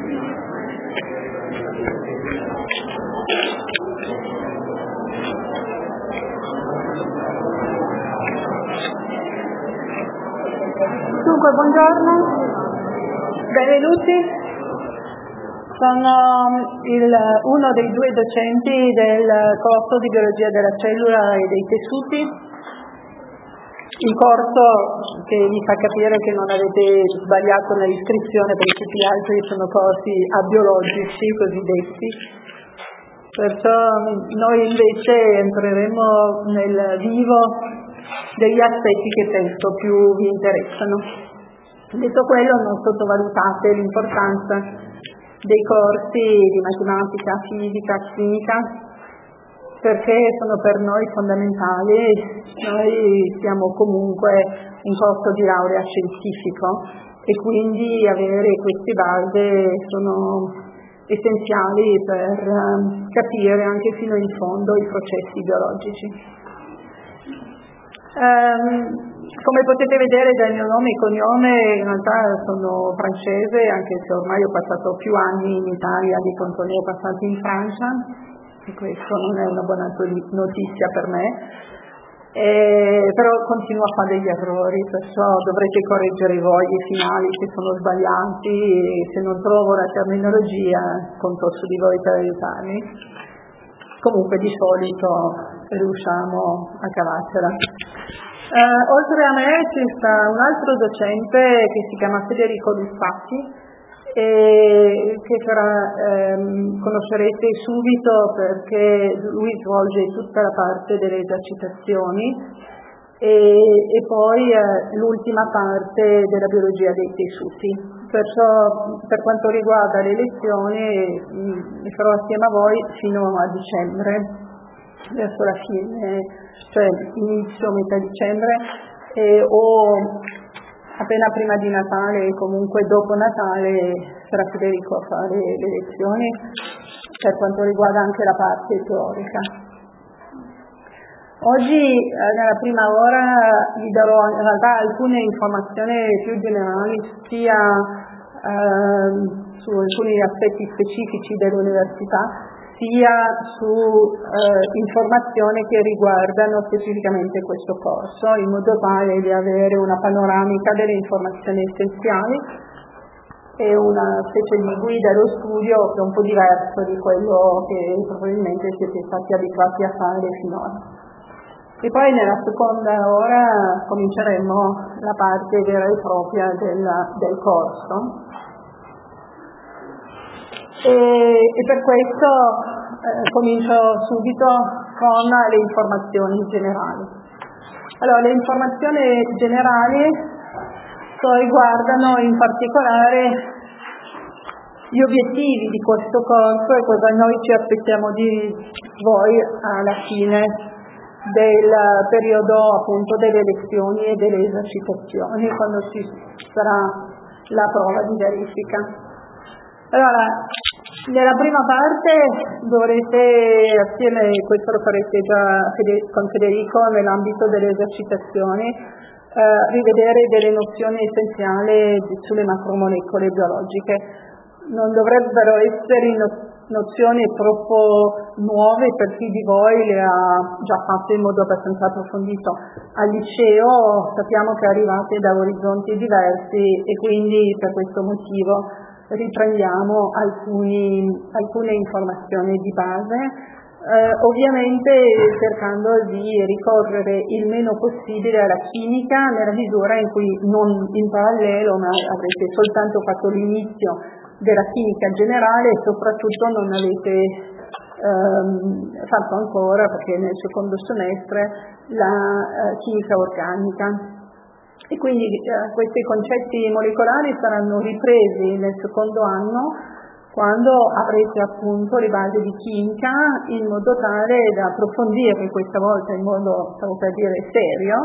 Dunque, buongiorno, benvenuti. Sono uno dei due docenti del corso di biologia della cellula e dei tessuti, il corso che vi fa capire che non avete sbagliato nell'iscrizione, perché tutti gli altri sono corsi abiologici cosiddetti. Perciò noi invece entreremo nel vivo degli aspetti che penso più vi interessano. Detto quello, non sottovalutate l'importanza dei corsi di matematica, fisica, chimica, perché sono per noi fondamentali. Noi siamo comunque un corso di laurea scientifico e quindi avere queste basi sono essenziali per capire anche fino in fondo i processi biologici. Come potete vedere dal mio nome e cognome, in realtà sono francese, anche se ormai ho passato più anni in Italia di quanto ne ho passati in Francia, e questo non è una buona notizia per me, però continuo a fare degli errori, perciò dovrete correggere voi i finali se sono sbagliati, e se non trovo la terminologia conto su di voi per aiutarmi. Comunque di solito riusciamo a cavarcela. Oltre a me c'è un altro docente che si chiama Federico Luzzatti e che conoscerete subito perché lui svolge tutta la parte delle esercitazioni e poi l'ultima parte della biologia dei tessuti. Perciò per quanto riguarda le lezioni le farò assieme a voi fino a dicembre, verso la fine, cioè inizio, metà dicembre, o appena prima di Natale e comunque dopo Natale sarà Federico a fare le lezioni per quanto riguarda anche la parte teorica. Oggi nella prima ora vi darò in realtà alcune informazioni più generali sia su alcuni aspetti specifici dell'università sia su informazioni che riguardano specificamente questo corso, in modo tale di avere una panoramica delle informazioni essenziali e una specie di guida allo studio che è un po' diverso di quello che probabilmente siete stati abituati a fare finora. E poi nella seconda ora cominceremo la parte vera e propria del corso. E per questo comincio subito con le informazioni generali. Allora, le informazioni generali riguardano in particolare gli obiettivi di questo corso e cosa noi ci aspettiamo di voi alla fine del periodo appunto delle lezioni e delle esercitazioni, quando ci sarà la prova di verifica. Allora, nella prima parte dovrete assieme, questo lo farete già con Federico nell'ambito delle esercitazioni, rivedere delle nozioni essenziali sulle macromolecole biologiche. Non dovrebbero essere nozioni troppo nuove per chi di voi le ha già fatte in modo abbastanza approfondito. Al liceo sappiamo che arrivate da orizzonti diversi e quindi per questo motivo riprendiamo alcune informazioni di base, ovviamente cercando di ricorrere il meno possibile alla chimica nella misura in cui non in parallelo, ma avrete soltanto fatto l'inizio della chimica generale e soprattutto non avete fatto ancora, perché nel secondo semestre, la chimica organica. E quindi questi concetti molecolari saranno ripresi nel secondo anno quando avrete appunto le basi di chimica, in modo tale da approfondire questa volta in modo, stavo per dire, serio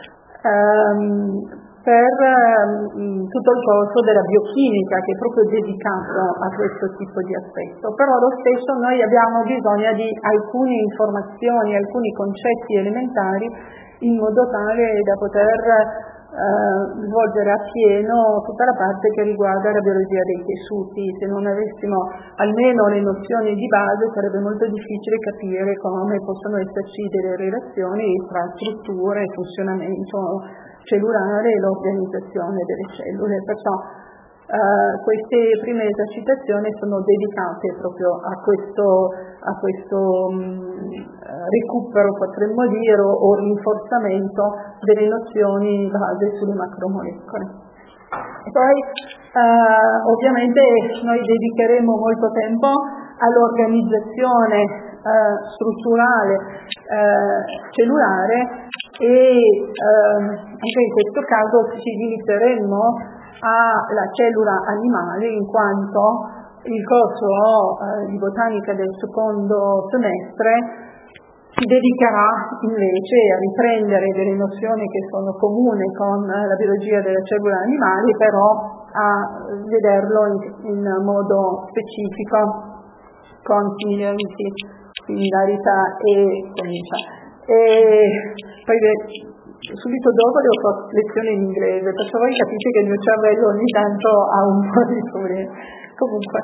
per tutto il corso della biochimica, che è proprio dedicato a questo tipo di aspetto. Però lo stesso noi abbiamo bisogno di alcune informazioni, alcuni concetti elementari, in modo tale da poter svolgere appieno tutta la parte che riguarda la biologia dei tessuti. Se non avessimo almeno le nozioni di base sarebbe molto difficile capire come possono esserci delle relazioni tra strutture e funzionamento cellulare e l'organizzazione delle cellule. Perciò queste prime esercitazioni sono dedicate proprio a questo recupero, potremmo dire, o rinforzamento delle nozioni base sulle macromolecole. E poi ovviamente noi dedicheremo molto tempo all'organizzazione strutturale cellulare e anche in questo caso ci limiteremo alla cellula animale, in quanto il corso di botanica del secondo semestre si dedicherà invece a riprendere delle nozioni che sono comuni con la biologia della cellula animale, però a vederlo in modo specifico con similarità e comincia. E poi subito dopo devo fare lezioni in inglese, perciò voi capite che il mio cervello ogni tanto ha un po' di problemi. Comunque,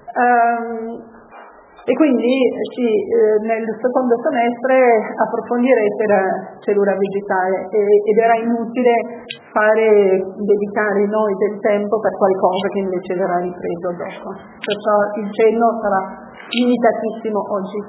e quindi nel secondo semestre approfondirete la cellula vegetale ed era inutile dedicare noi del tempo per qualcosa che invece verrà ripreso dopo. Perciò il cenno sarà limitatissimo oggi.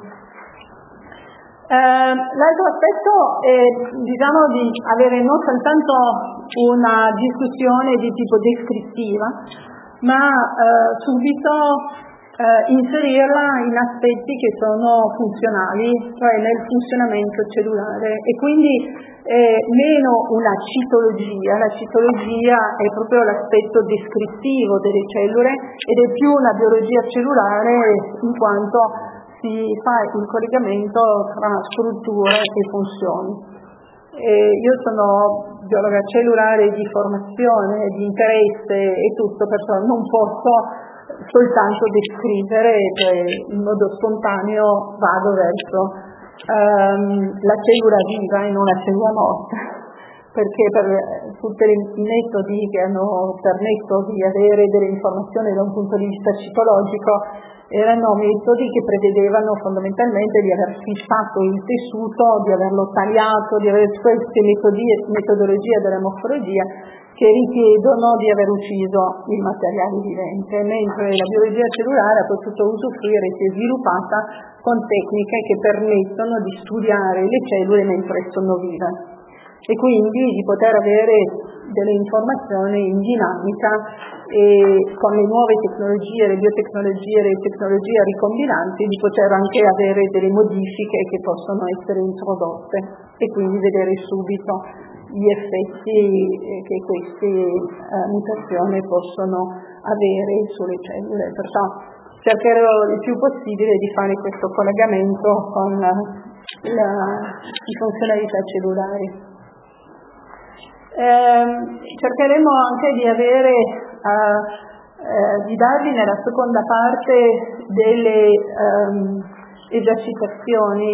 L'altro aspetto è di avere non soltanto una discussione di tipo descrittiva, ma subito inserirla in aspetti che sono funzionali, cioè nel funzionamento cellulare, e quindi meno una citologia. La citologia è proprio l'aspetto descrittivo delle cellule ed è più una biologia cellulare in quanto si fa il collegamento tra strutture e funzioni. Io sono biologa cellulare di formazione, di interesse e tutto, perciò non posso soltanto descrivere, cioè in modo spontaneo vado verso la cellula viva e non la cellula morta, perché per tutti i metodi che hanno permesso di avere delle informazioni da un punto di vista citologico erano metodi che prevedevano fondamentalmente di aver fissato il tessuto, di averlo tagliato, di avere queste metodologie della morfologia che richiedono di aver ucciso il materiale vivente, mentre la biologia cellulare ha potuto usufruire e si è sviluppata con tecniche che permettono di studiare le cellule mentre sono vive e quindi di poter avere delle informazioni in dinamica e con le nuove tecnologie, le biotecnologie, le tecnologie ricombinanti di poter anche avere delle modifiche che possono essere introdotte e quindi vedere subito gli effetti che queste mutazioni possono avere sulle cellule. Perciò cercherò il più possibile di fare questo collegamento con le funzionalità cellulari. Cercheremo anche di avere di darvi nella seconda parte delle esercitazioni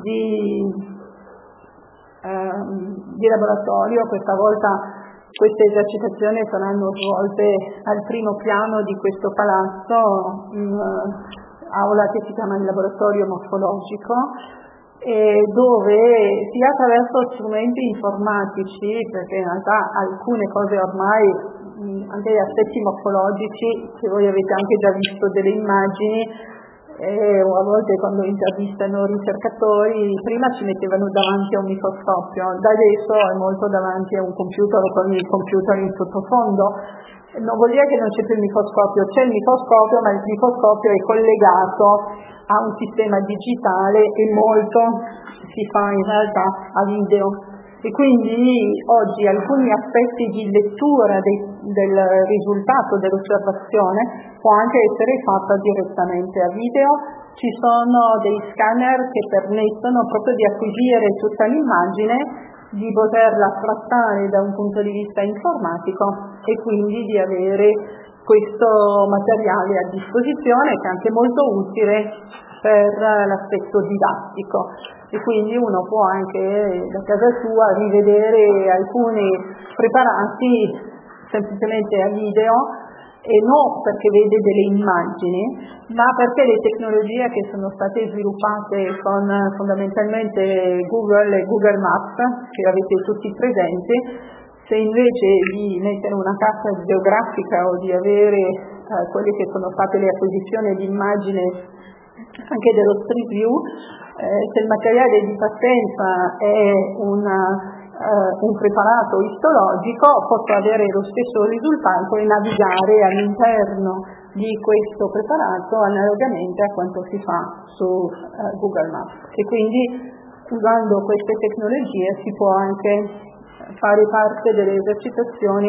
di laboratorio. Questa volta queste esercitazioni saranno svolte al primo piano di questo palazzo, in aula che si chiama il laboratorio morfologico, dove sia attraverso strumenti informatici, perché in realtà alcune cose ormai, anche gli aspetti morfologici, che voi avete anche già visto delle immagini, o a volte quando intervistano ricercatori, prima ci mettevano davanti a un microscopio, da adesso è molto davanti a un computer o con il computer in sottofondo. Non vuol dire che non c'è più il microscopio, c'è il microscopio, ma il microscopio è collegato a un sistema digitale e molto si fa in realtà a video. E quindi oggi alcuni aspetti di lettura del risultato dell'osservazione può anche essere fatta direttamente a video. Ci sono dei scanner che permettono proprio di acquisire tutta l'immagine, di poterla trattare da un punto di vista informatico e quindi di avere questo materiale a disposizione, che è anche molto utile per l'aspetto didattico. e quindi uno può anche da casa sua rivedere alcuni preparati semplicemente a video, e non perché vede delle immagini, ma perché le tecnologie che sono state sviluppate con fondamentalmente Google e Google Maps, che avete tutti presenti, se invece di mettere una carta geografica o di avere quelle che sono state le acquisizioni di immagine anche dello Street View, se il materiale di partenza è un preparato istologico, posso avere lo stesso risultato e navigare all'interno di questo preparato analogamente a quanto si fa su Google Maps. E quindi usando queste tecnologie si può anche fare parte delle esercitazioni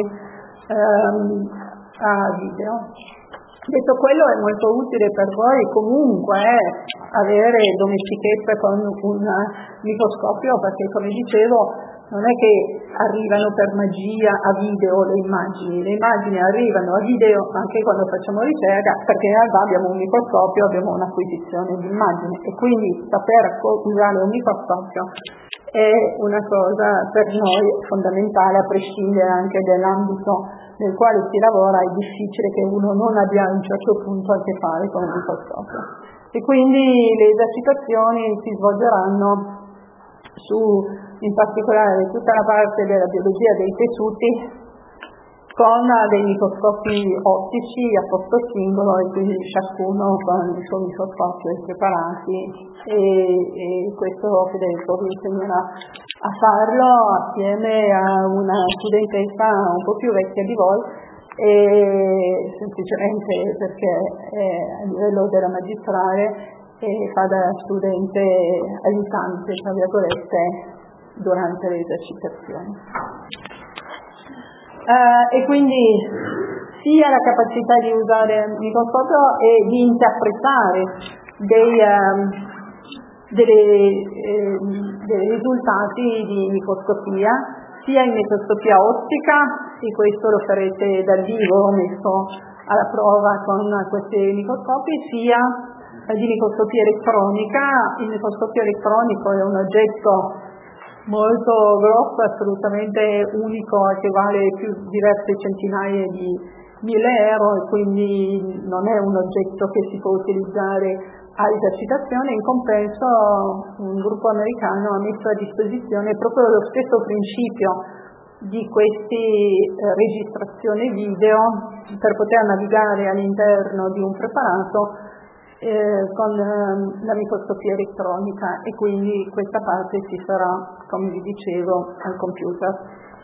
a video. Detto quello, è molto utile per voi comunque avere domestichezza con un microscopio, perché come dicevo non è che arrivano per magia a video le immagini arrivano a video anche quando facciamo ricerca, perché in realtà abbiamo un microscopio, abbiamo un'acquisizione di immagini, e quindi saper usare un microscopio è una cosa per noi fondamentale, a prescindere anche dall'ambito nel quale si lavora. È difficile che uno non abbia a un certo punto a che fare con un microscopio, e quindi le esercitazioni si svolgeranno su, in particolare, tutta la parte della biologia dei tessuti con dei microscopi ottici a posto singolo, e quindi ciascuno con il suo microscopio preparati, e questo Federico vi insegnerà a farlo assieme a una studentessa un po' più vecchia di voi, e semplicemente perché è a livello della magistrale e fa da studente aiutante, tra virgolette, durante le esercitazioni. E quindi sia la capacità di usare il microscopio e di interpretare dei risultati di microscopia, sia in microscopia ottica, e questo lo farete dal vivo messo alla prova con questi microscopi, sia di microscopia elettronica. Il microscopio elettronico è un oggetto molto grosso, assolutamente unico, che vale più diverse centinaia di €1.000, e quindi non è un oggetto che si può utilizzare a esercitazione. In compenso un gruppo americano ha messo a disposizione proprio lo stesso principio di queste registrazioni video per poter navigare all'interno di un preparato con la microscopia elettronica, e quindi questa parte si farà, come vi dicevo, al computer.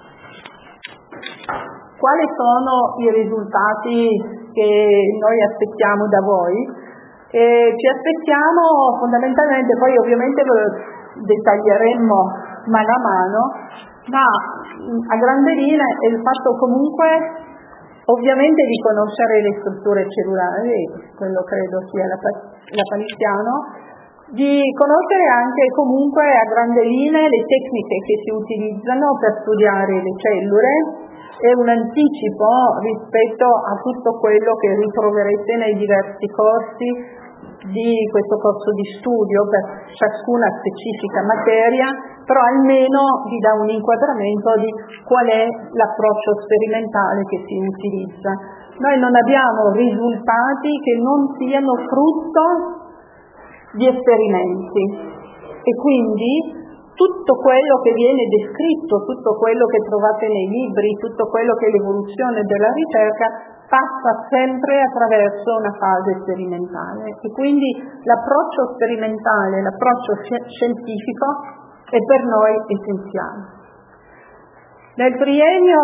Quali sono i risultati che noi aspettiamo da voi? Ci aspettiamo fondamentalmente, poi ovviamente lo dettaglieremo mano a mano, ma a grandi linee è il fatto comunque ovviamente di conoscere le strutture cellulari, quello credo sia lapalissiano, di conoscere anche comunque a grandi linee le tecniche che si utilizzano per studiare le cellule, e un anticipo rispetto a tutto quello che ritroverete nei diversi corsi di questo corso di studio per ciascuna specifica materia, però almeno vi dà un inquadramento di qual è l'approccio sperimentale che si utilizza. Noi non abbiamo risultati che non siano frutto di esperimenti, e quindi tutto quello che viene descritto, tutto quello che trovate nei libri, tutto quello che è l'evoluzione della ricerca passa sempre attraverso una fase sperimentale, e quindi l'approccio sperimentale, l'approccio scientifico è per noi essenziale. Nel triennio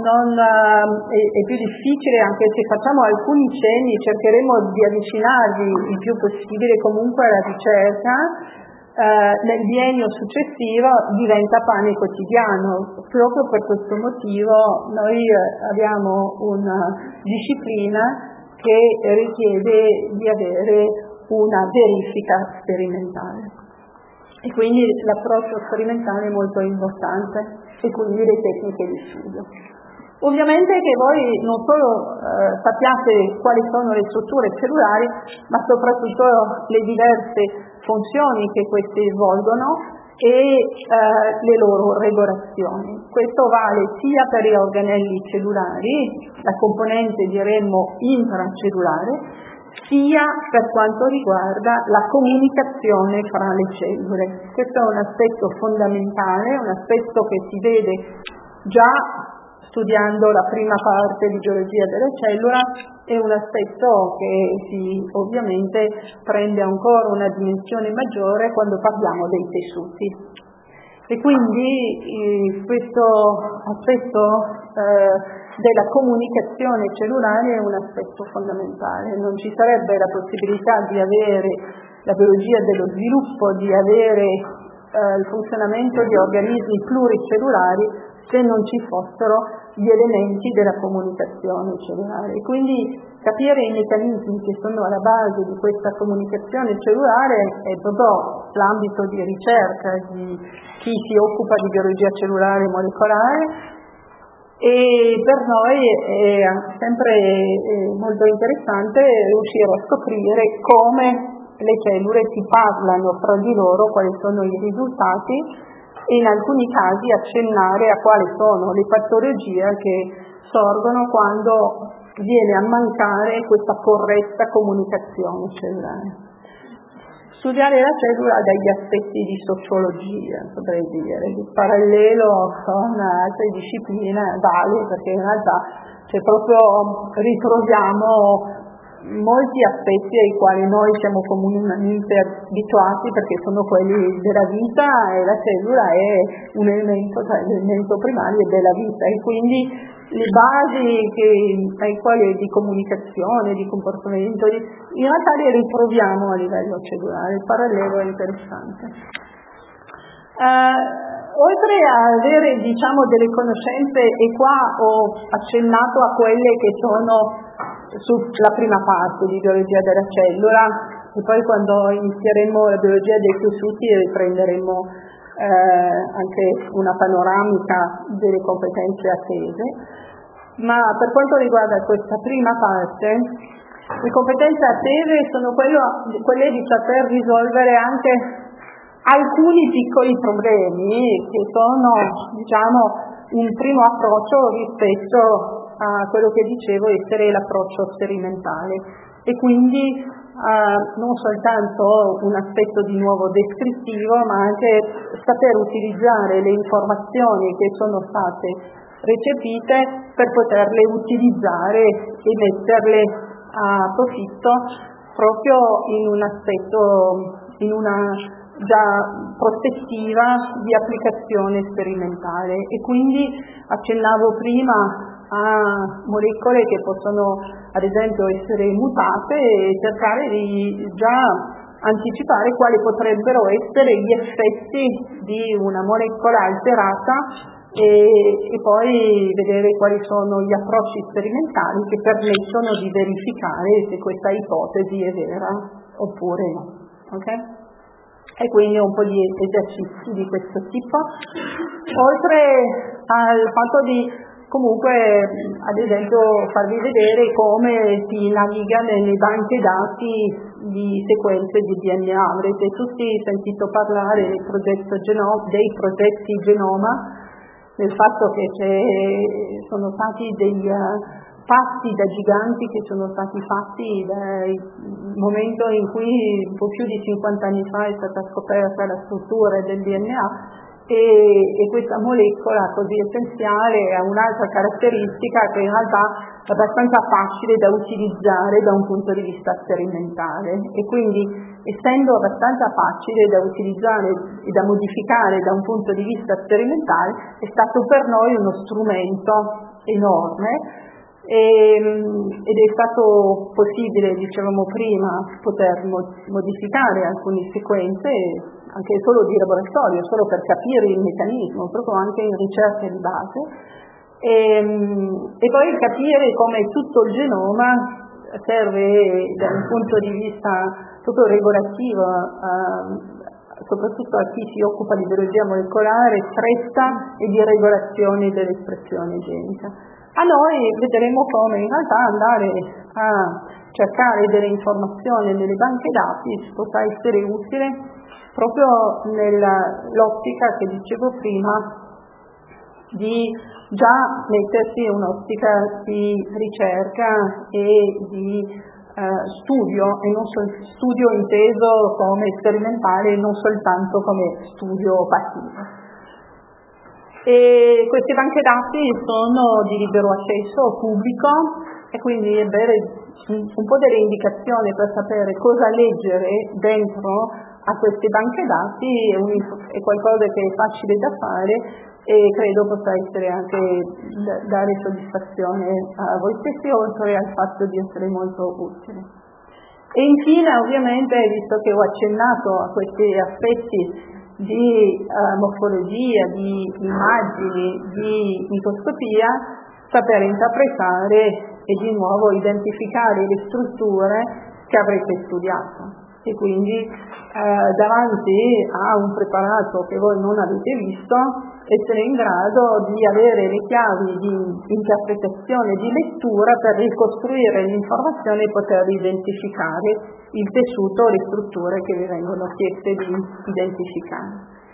è più difficile, anche se facciamo alcuni cenni, cercheremo di avvicinarvi il più possibile comunque alla ricerca. Nel biennio successivo diventa pane quotidiano. Proprio per questo motivo noi abbiamo una disciplina che richiede di avere una verifica sperimentale, e quindi l'approccio sperimentale è molto importante, e quindi le tecniche di studio. Ovviamente che voi non solo sappiate quali sono le strutture cellulari, ma soprattutto le diverse funzioni che queste svolgono e le loro regolazioni. Questo vale sia per gli organelli cellulari, la componente diremmo intracellulare, sia per quanto riguarda la comunicazione fra le cellule. Questo è un aspetto fondamentale, un aspetto che si vede già studiando la prima parte di biologia della cellula, è un aspetto che ovviamente prende ancora una dimensione maggiore quando parliamo dei tessuti. E quindi questo aspetto della comunicazione cellulare è un aspetto fondamentale. Non ci sarebbe la possibilità di avere la biologia dello sviluppo, di avere il funzionamento di organismi pluricellulari se non ci fossero gli elementi della comunicazione cellulare. Quindi capire i meccanismi che sono alla base di questa comunicazione cellulare è proprio l'ambito di ricerca di chi si occupa di biologia cellulare e molecolare, e per noi è sempre molto interessante riuscire a scoprire come le cellule si parlano fra di loro, quali sono i risultati, e in alcuni casi accennare a quali sono le patologie che sorgono quando viene a mancare questa corretta comunicazione cellulare. Studiare la cellula ha degli aspetti di sociologia, potrei dire, di parallelo con altre discipline vale, perché in realtà ritroviamo molti aspetti ai quali noi siamo comunemente abituati, perché sono quelli della vita, e la cellula è un elemento primario della vita, e quindi le basi ai quali di comunicazione, di comportamento, in realtà le ritroviamo a livello cellulare. Il parallelo è interessante. Oltre a avere delle conoscenze, e qua ho accennato a quelle che sono sulla prima parte di biologia della cellula, e poi quando inizieremo la biologia dei tessuti riprenderemo anche una panoramica delle competenze attese. Ma per quanto riguarda questa prima parte, le competenze attese sono quelle di saper risolvere anche alcuni piccoli problemi che sono, un primo approccio rispetto a quello che dicevo essere l'approccio sperimentale, e quindi non soltanto un aspetto di nuovo descrittivo, ma anche saper utilizzare le informazioni che sono state recepite per poterle utilizzare e metterle a profitto proprio in un aspetto, in una già prospettiva di applicazione sperimentale. E quindi accennavo prima a molecole che possono ad esempio essere mutate, e cercare di già anticipare quali potrebbero essere gli effetti di una molecola alterata, e poi vedere quali sono gli approcci sperimentali che permettono di verificare se questa ipotesi è vera oppure no. Okay? E quindi un po' di esercizi di questo tipo, oltre al fatto di comunque ad esempio farvi vedere come si naviga nelle banche dati di sequenze di DNA. Avrete tutti sentito parlare dei progetti Genoma, del fatto che sono stati dei passi da giganti che sono stati fatti dal momento in cui un po' più di 50 anni fa è stata scoperta la struttura del DNA, e questa molecola così essenziale ha un'altra caratteristica che in realtà è abbastanza facile da utilizzare da un punto di vista sperimentale, e quindi essendo abbastanza facile da utilizzare e da modificare da un punto di vista sperimentale, è stato per noi uno strumento enorme, ed è stato possibile, dicevamo prima, poter modificare alcune sequenze anche solo di laboratorio, solo per capire il meccanismo, proprio anche in ricerca di base, e poi capire come tutto il genoma serve da un punto di vista proprio regolativo, soprattutto a chi si occupa di biologia molecolare stretta e di regolazione dell'espressione genica. A noi vedremo come in realtà andare a cercare delle informazioni nelle banche dati possa essere utile proprio nell'ottica che dicevo prima di già mettersi un'ottica di ricerca e di studio, e non studio inteso come sperimentale, non soltanto come studio passivo. E queste banche dati sono di libero accesso pubblico, e quindi avere un po' delle indicazioni per sapere cosa leggere dentro a queste banche dati è qualcosa che è facile da fare, e credo possa essere anche dare soddisfazione a voi stessi, oltre al fatto di essere molto utile. E infine, ovviamente, visto che ho accennato a questi aspetti di morfologia, di immagini, di microscopia, sapere interpretare e di nuovo identificare le strutture che avrete studiato. E quindi davanti a un preparato che voi non avete visto, essere in grado di avere le chiavi di interpretazione, di lettura per ricostruire l'informazione e poter identificare il tessuto o le strutture che vi vengono chieste di identificare.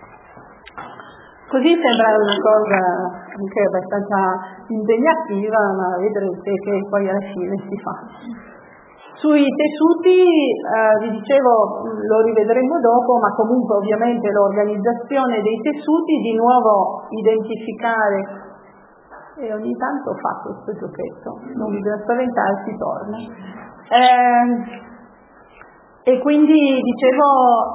Così sembra una cosa anche abbastanza impegnativa, ma vedrete che poi alla fine si fa. Sui tessuti, vi dicevo, lo rivedremo dopo, ma comunque ovviamente l'organizzazione dei tessuti, di nuovo identificare, e ogni tanto fa questo giochetto, non bisogna spaventarsi, torna. E quindi dicevo,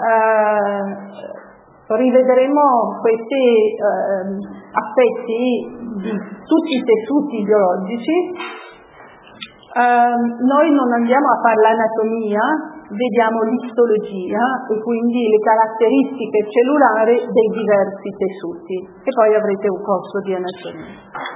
rivedremo questi aspetti di tutti i tessuti biologici. Noi non andiamo a fare l'anatomia, vediamo l'istologia e quindi le caratteristiche cellulari dei diversi tessuti, e poi avrete un corso di anatomia.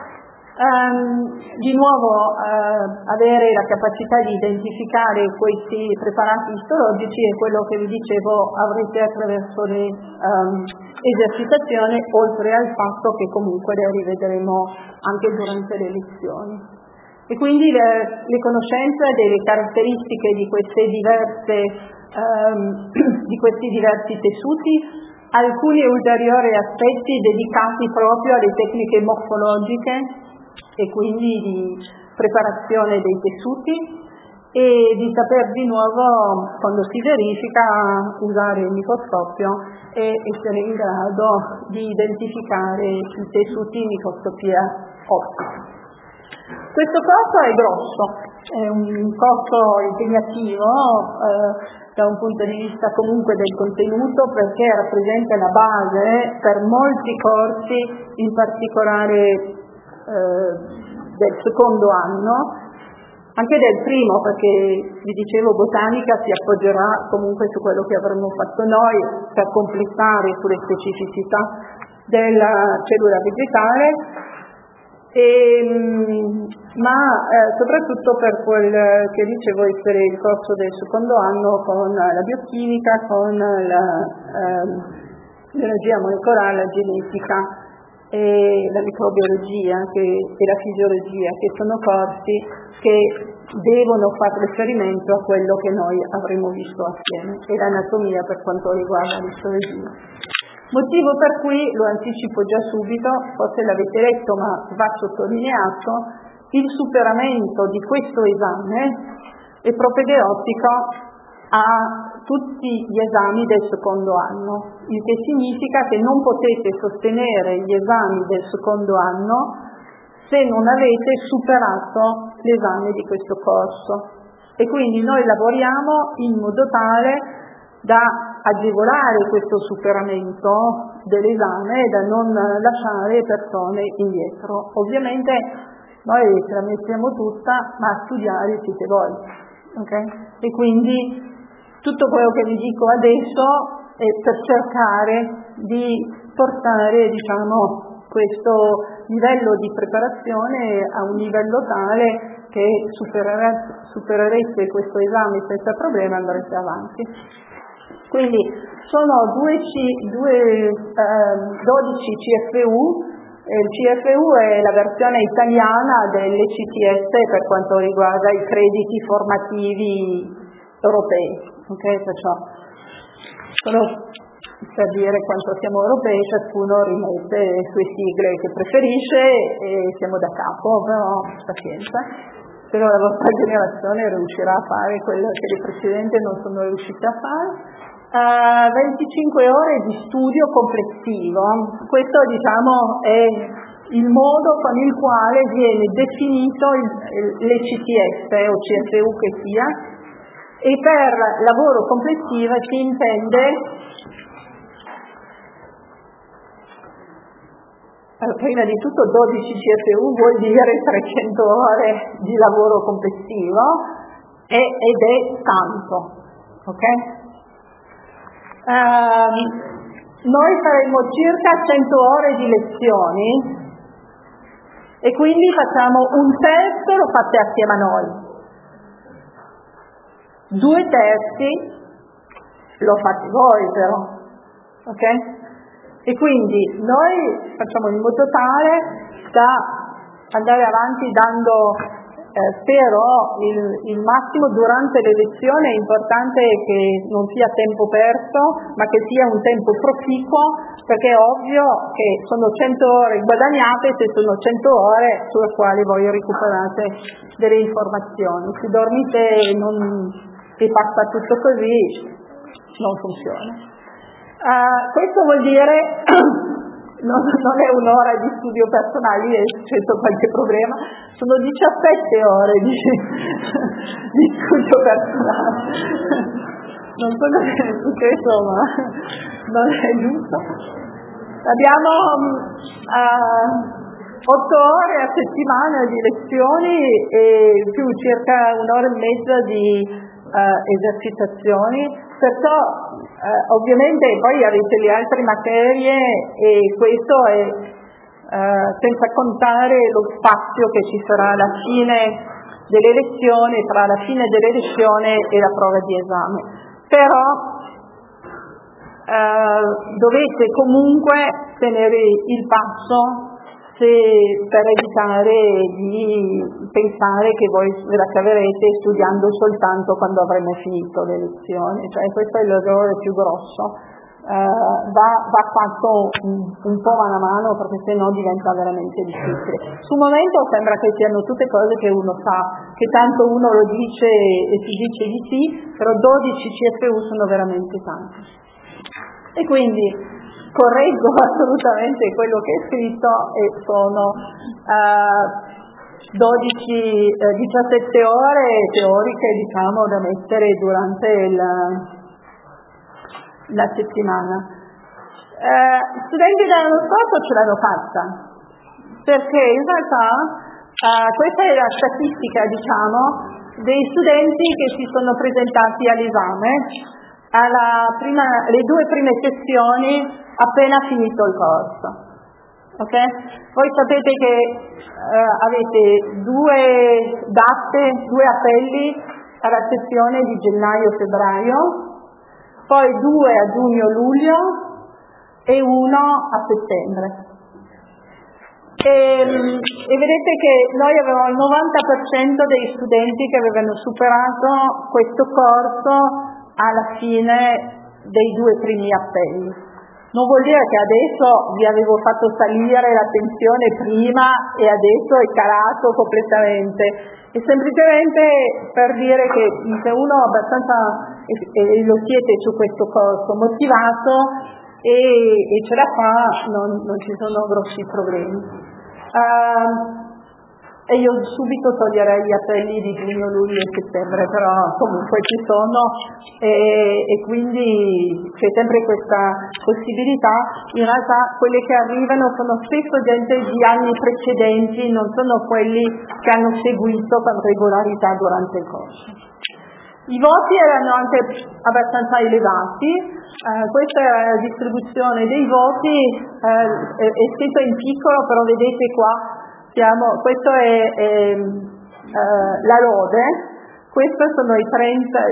Di nuovo avere la capacità di identificare questi preparati istologici è quello che vi dicevo avrete attraverso le esercitazioni, oltre al fatto che comunque le rivedremo anche durante le lezioni. E quindi le conoscenze delle caratteristiche di questi diversi tessuti, alcuni ulteriori aspetti dedicati proprio alle tecniche morfologiche e quindi di preparazione dei tessuti, e di saper di nuovo, quando si verifica, usare il microscopio e essere in grado di identificare i tessuti in microscopia ottica. Questo corso è grosso, è un corso impegnativo da un punto di vista comunque del contenuto, perché rappresenta la base per molti corsi, in particolare del secondo anno, anche del primo, perché vi dicevo botanica si appoggerà comunque su quello che avremmo fatto noi per completare sulle specificità della cellula vegetale. Ma soprattutto per quel che dicevo essere il corso del secondo anno, con la biochimica, con la biologia molecolare, la genetica e la microbiologia e la fisiologia, che sono corsi che devono fare riferimento a quello che noi avremo visto assieme, e l'anatomia per quanto riguarda l'istologia. Motivo per cui, lo anticipo già subito, forse l'avete letto ma va sottolineato, il superamento di questo esame è propedeutico a tutti gli esami del secondo anno, il che significa che non potete sostenere gli esami del secondo anno se non avete superato l'esame di questo corso. E quindi noi lavoriamo in modo tale da agevolare questo superamento dell'esame e da non lasciare persone indietro. Ovviamente noi ce la mettiamo tutta, ma a studiare siete voi, okay? E quindi tutto quello che vi dico adesso è per cercare di portare, questo livello di preparazione a un livello tale che supererete questo esame senza problema e andrete avanti. Quindi sono 12 CFU Il CFU è la versione italiana dell'ECTS per quanto riguarda i crediti formativi europei, ok? Perciò solo per dire quanto siamo europei, ciascuno rimette le sue sigle che preferisce e siamo da capo, però pazienza. Spero la vostra generazione riuscirà a fare quello che le precedenti non sono riuscite a fare. 25 ore di studio complessivo, questo diciamo è il modo con il quale viene definito l'ECTS o CFU che sia, e per lavoro complessivo si intende prima di tutto 12 CFU vuol dire 300 ore di lavoro complessivo ed è tanto, ok? Noi faremo circa 100 ore di lezioni e quindi facciamo un terzo lo fate assieme a noi, 2 terzi lo fate voi però, ok? E quindi noi facciamo in modo tale da andare avanti dando spero il massimo durante le lezioni. È importante che non sia tempo perso, ma che sia un tempo proficuo, perché è ovvio che sono 100 ore guadagnate se sono 100 ore sulle quali voi recuperate delle informazioni. Se dormite e passa tutto così, non funziona. Questo vuol dire non è un'ora di studio personale, è successo qualche problema, sono 17 ore di studio personale. Non so cosa è successo, ma non è giusto. Abbiamo 8 ore a settimana di lezioni e più circa un'ora e mezza di esercitazioni, perciò ovviamente poi avete le altre materie e questo è senza contare lo spazio che ci sarà alla fine delle lezioni, tra la fine delle lezioni e la prova di esame. Però dovete comunque tenere il passo per evitare di pensare che voi ve la caverete studiando soltanto quando avremo finito le lezioni, cioè questo è l'errore più grosso. Va fatto un po' mano a mano, perché sennò diventa veramente difficile. Sul momento sembra che siano tutte cose che uno sa, che tanto uno lo dice e si dice di sì, però 12 CFU sono veramente tanti. E quindi correggo assolutamente quello che è scritto e sono 17 ore teoriche, diciamo, da mettere durante la settimana. Studenti dell'anno scorso ce l'hanno fatta, perché in realtà questa è la statistica, diciamo, dei studenti che si sono presentati all'esame le 2 prime sessioni appena finito il corso. Ok? Voi sapete che avete 2 date, 2 appelli alla sessione di gennaio-febbraio, poi 2 a giugno-luglio e 1 a settembre. E vedete che noi avevamo il 90% dei studenti che avevano superato questo corso alla fine dei 2 primi appelli. Non vuol dire che adesso vi avevo fatto salire la tensione prima e adesso è calato completamente. È semplicemente per dire che se uno è abbastanza, e lo siete su questo corso, motivato e ce la fa, non ci sono grossi problemi. E io subito toglierei gli appelli di giugno, luglio e settembre, però comunque ci sono e quindi c'è sempre questa possibilità. In realtà quelle che arrivano sono spesso gente di anni precedenti, non sono quelli che hanno seguito con regolarità durante il corso. I voti erano anche abbastanza elevati, questa è la distribuzione dei voti, è scritto in piccolo, però vedete qua. Questo è la lode, questi sono i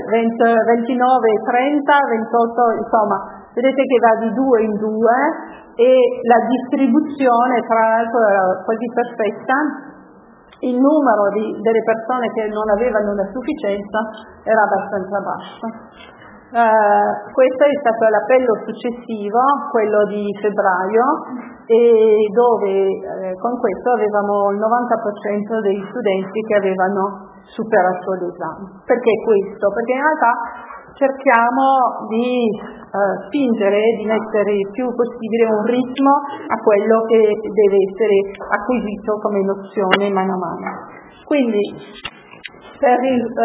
29, 30, 28, insomma, vedete che va di 2 in 2, e la distribuzione tra l'altro era quasi perfetta, il numero delle persone che non avevano la sufficienza era abbastanza basso. Questo è stato l'appello successivo, quello di febbraio, e dove con questo avevamo il 90% degli studenti che avevano superato l'esame. Perché questo? Perché in realtà cerchiamo di spingere, di mettere il più possibile un ritmo a quello che deve essere acquisito come nozione mano a mano. Quindi per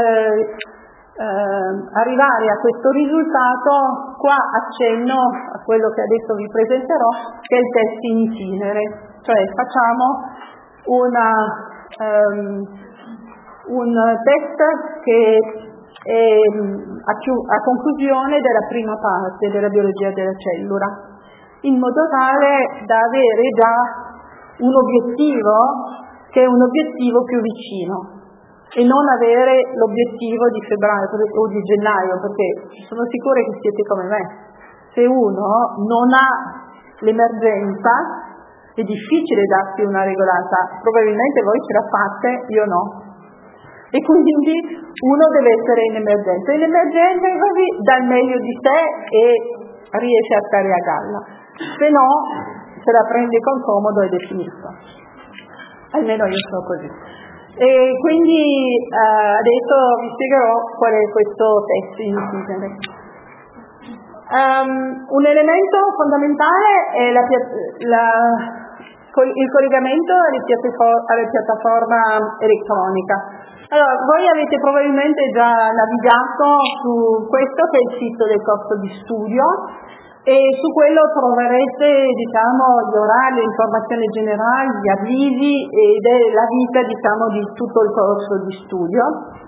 arrivare a questo risultato, qua accenno a quello che adesso vi presenterò, che è il test in itinere, cioè facciamo un test che è a conclusione della prima parte della biologia della cellula, in modo tale da avere già un obiettivo che è un obiettivo più vicino e non avere l'obiettivo di febbraio o di gennaio, perché sono sicura che siete come me. Se uno non ha l'emergenza è difficile darsi una regolata, probabilmente voi ce la fate, io no. E quindi uno deve essere in emergenza. In emergenza così dà il meglio di sé e riesce a stare a galla, se no se la prende con comodo ed è finito. Almeno io so così. E quindi adesso vi spiegherò qual è questo test in itinere. Un elemento fondamentale è il collegamento alla piattaforma elettronica. Allora, voi avete probabilmente già navigato su questo che è il sito del corso di studio e su quello troverete, diciamo, gli orari, le informazioni generali, gli avvisi ed è la vita, diciamo, di tutto il corso di studio.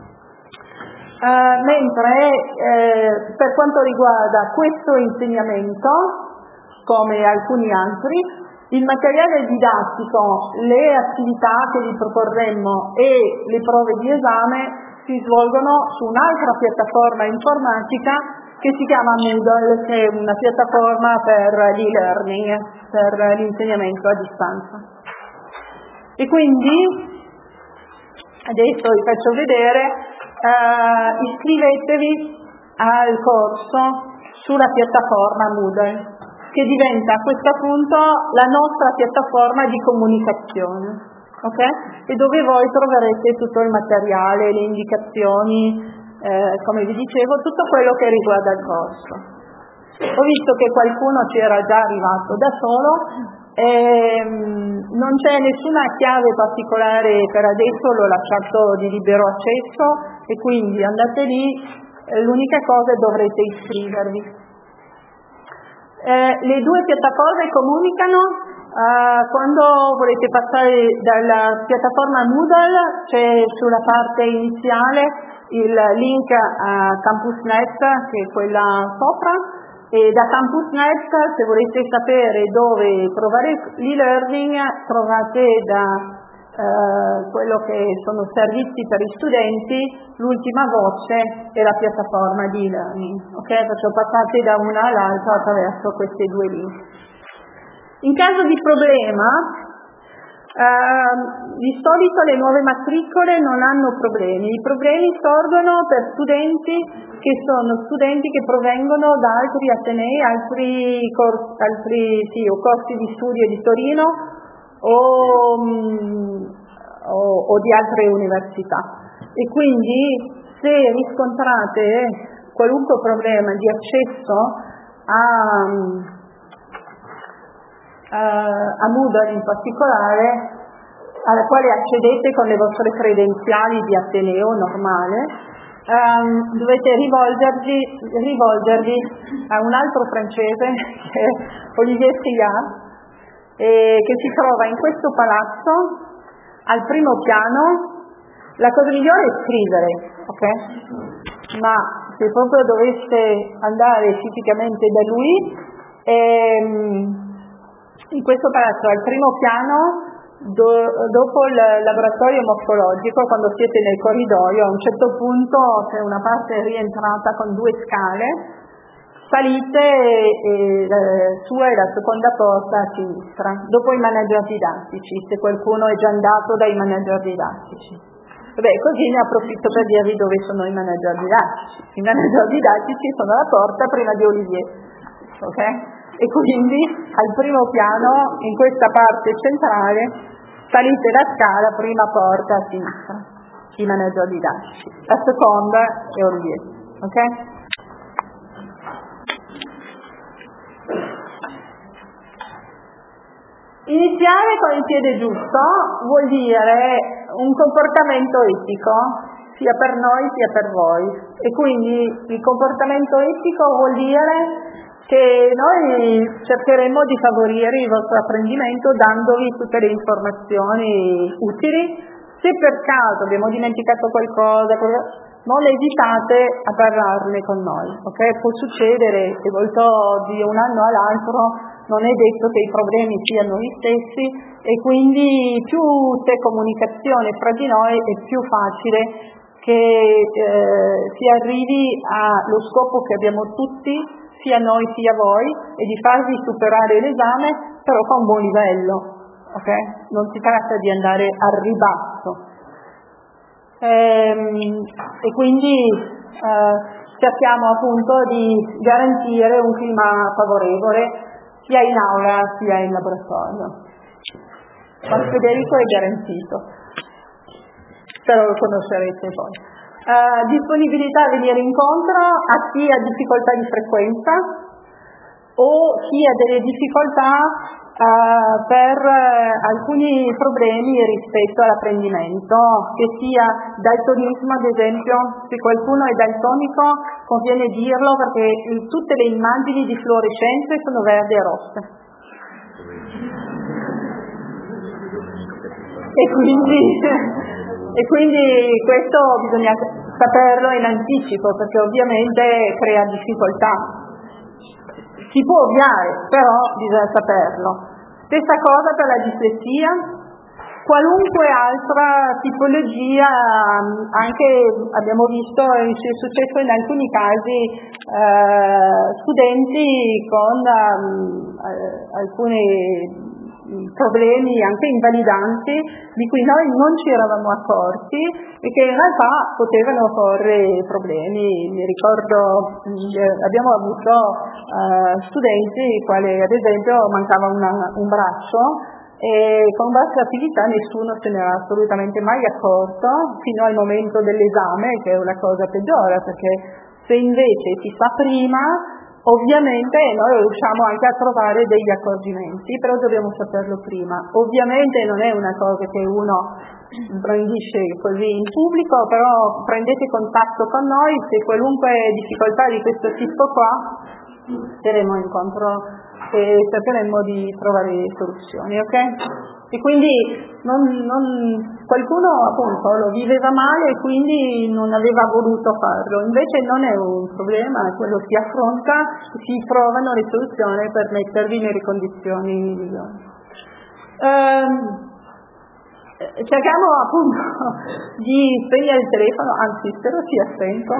Mentre per quanto riguarda questo insegnamento, come alcuni altri, il materiale didattico, le attività che vi proporrememo e le prove di esame si svolgono su un'altra piattaforma informatica che si chiama Moodle, che è una piattaforma per l'e-learning, per l'insegnamento a distanza. E quindi adesso vi faccio vedere, iscrivetevi al corso sulla piattaforma Moodle, che diventa a questo punto la nostra piattaforma di comunicazione, ok? E dove voi troverete tutto il materiale, le indicazioni, come vi dicevo, tutto quello che riguarda il corso. Ho visto che qualcuno ci era già arrivato da solo, non c'è nessuna chiave particolare per adesso, l'ho lasciato di libero accesso e quindi andate lì, l'unica cosa è dovrete iscrivervi. Le due piattaforme comunicano. Quando volete passare dalla piattaforma Moodle c'è sulla parte iniziale il link a CampusNet, che è quella sopra, e da CampusNet, se volete sapere dove trovare l'e-learning, trovate da quello che sono servizi per i studenti, l'ultima voce è la piattaforma di e-learning, ok? Perciò passate da una all'altra attraverso questi due link. In caso di problema, di solito le nuove matricole non hanno problemi. I problemi sorgono per studenti che sono studenti che provengono da altri atenei, corsi di studio di Torino o di altre università. E quindi se riscontrate qualunque problema di accesso a Moodle in particolare, alla quale accedete con le vostre credenziali di ateneo normale, dovete rivolgervi a un altro francese che è Olivier Triard, che si trova in questo palazzo al primo piano. La cosa migliore è scrivere, ok? Ma se proprio doveste andare fisicamente da lui, in questo palazzo al primo piano, dopo il laboratorio morfologico, quando siete nel corridoio, a un certo punto c'è una parte rientrata con due scale salite sua e la seconda porta a sinistra, dopo i manager didattici, se qualcuno è già andato dai manager didattici. Vabbè, così ne approfitto per dirvi dove sono i manager didattici. I manager didattici sono alla porta prima di Olivier, ok? E quindi al primo piano, in questa parte centrale, salite la scala, prima porta a sinistra, i manager didattici. La seconda è Olivier, ok? Iniziare con il piede giusto vuol dire un comportamento etico, sia per noi sia per voi. E quindi il comportamento etico vuol dire che noi cercheremo di favorire il vostro apprendimento dandovi tutte le informazioni utili. Se per caso abbiamo dimenticato qualcosa, non esitate a parlarne con noi, ok? Può succedere, è volto di un anno all'altro, non è detto che i problemi siano gli stessi e quindi più c'è comunicazione fra di noi è più facile che si arrivi allo scopo che abbiamo tutti, sia noi sia voi, e di farvi superare l'esame però con buon livello, ok? Non si tratta di andare al ribasso. E quindi cerchiamo appunto di garantire un clima favorevole sia in aula sia in laboratorio. San Federico è garantito, però lo conoscerete poi. Disponibilità a venire incontro a chi ha difficoltà di frequenza o chi ha delle difficoltà per alcuni problemi rispetto all'apprendimento, che sia daltonismo ad esempio. Se qualcuno è daltonico conviene dirlo perché tutte le immagini di fluorescenze sono verdi e rosse. E quindi questo bisogna saperlo in anticipo perché ovviamente crea difficoltà. Si può ovviare, però bisogna saperlo. Stessa cosa per la dislessia, qualunque altra tipologia, anche abbiamo visto, è successo in alcuni casi, studenti con alcuni problemi anche invalidanti di cui noi non ci eravamo accorti e che in realtà potevano porre problemi. Mi ricordo abbiamo avuto studenti i quali ad esempio mancava un braccio e con bassa attività nessuno se ne era assolutamente mai accorto fino al momento dell'esame, che è una cosa peggiore, perché se invece si sa prima ovviamente noi riusciamo anche a trovare degli accorgimenti, però dobbiamo saperlo prima. Ovviamente non è una cosa che uno brandisce così in pubblico, però prendete contatto con noi, se qualunque difficoltà di questo tipo qua saremo incontro e cercheremo di trovare soluzioni, ok? E quindi qualcuno appunto lo viveva male e quindi non aveva voluto farlo, invece non è un problema, quello si affronta, si trovano le soluzioni per mettervi nelle condizioni migliori. Cerchiamo appunto di spegnere il telefono, anzi spero sia spento,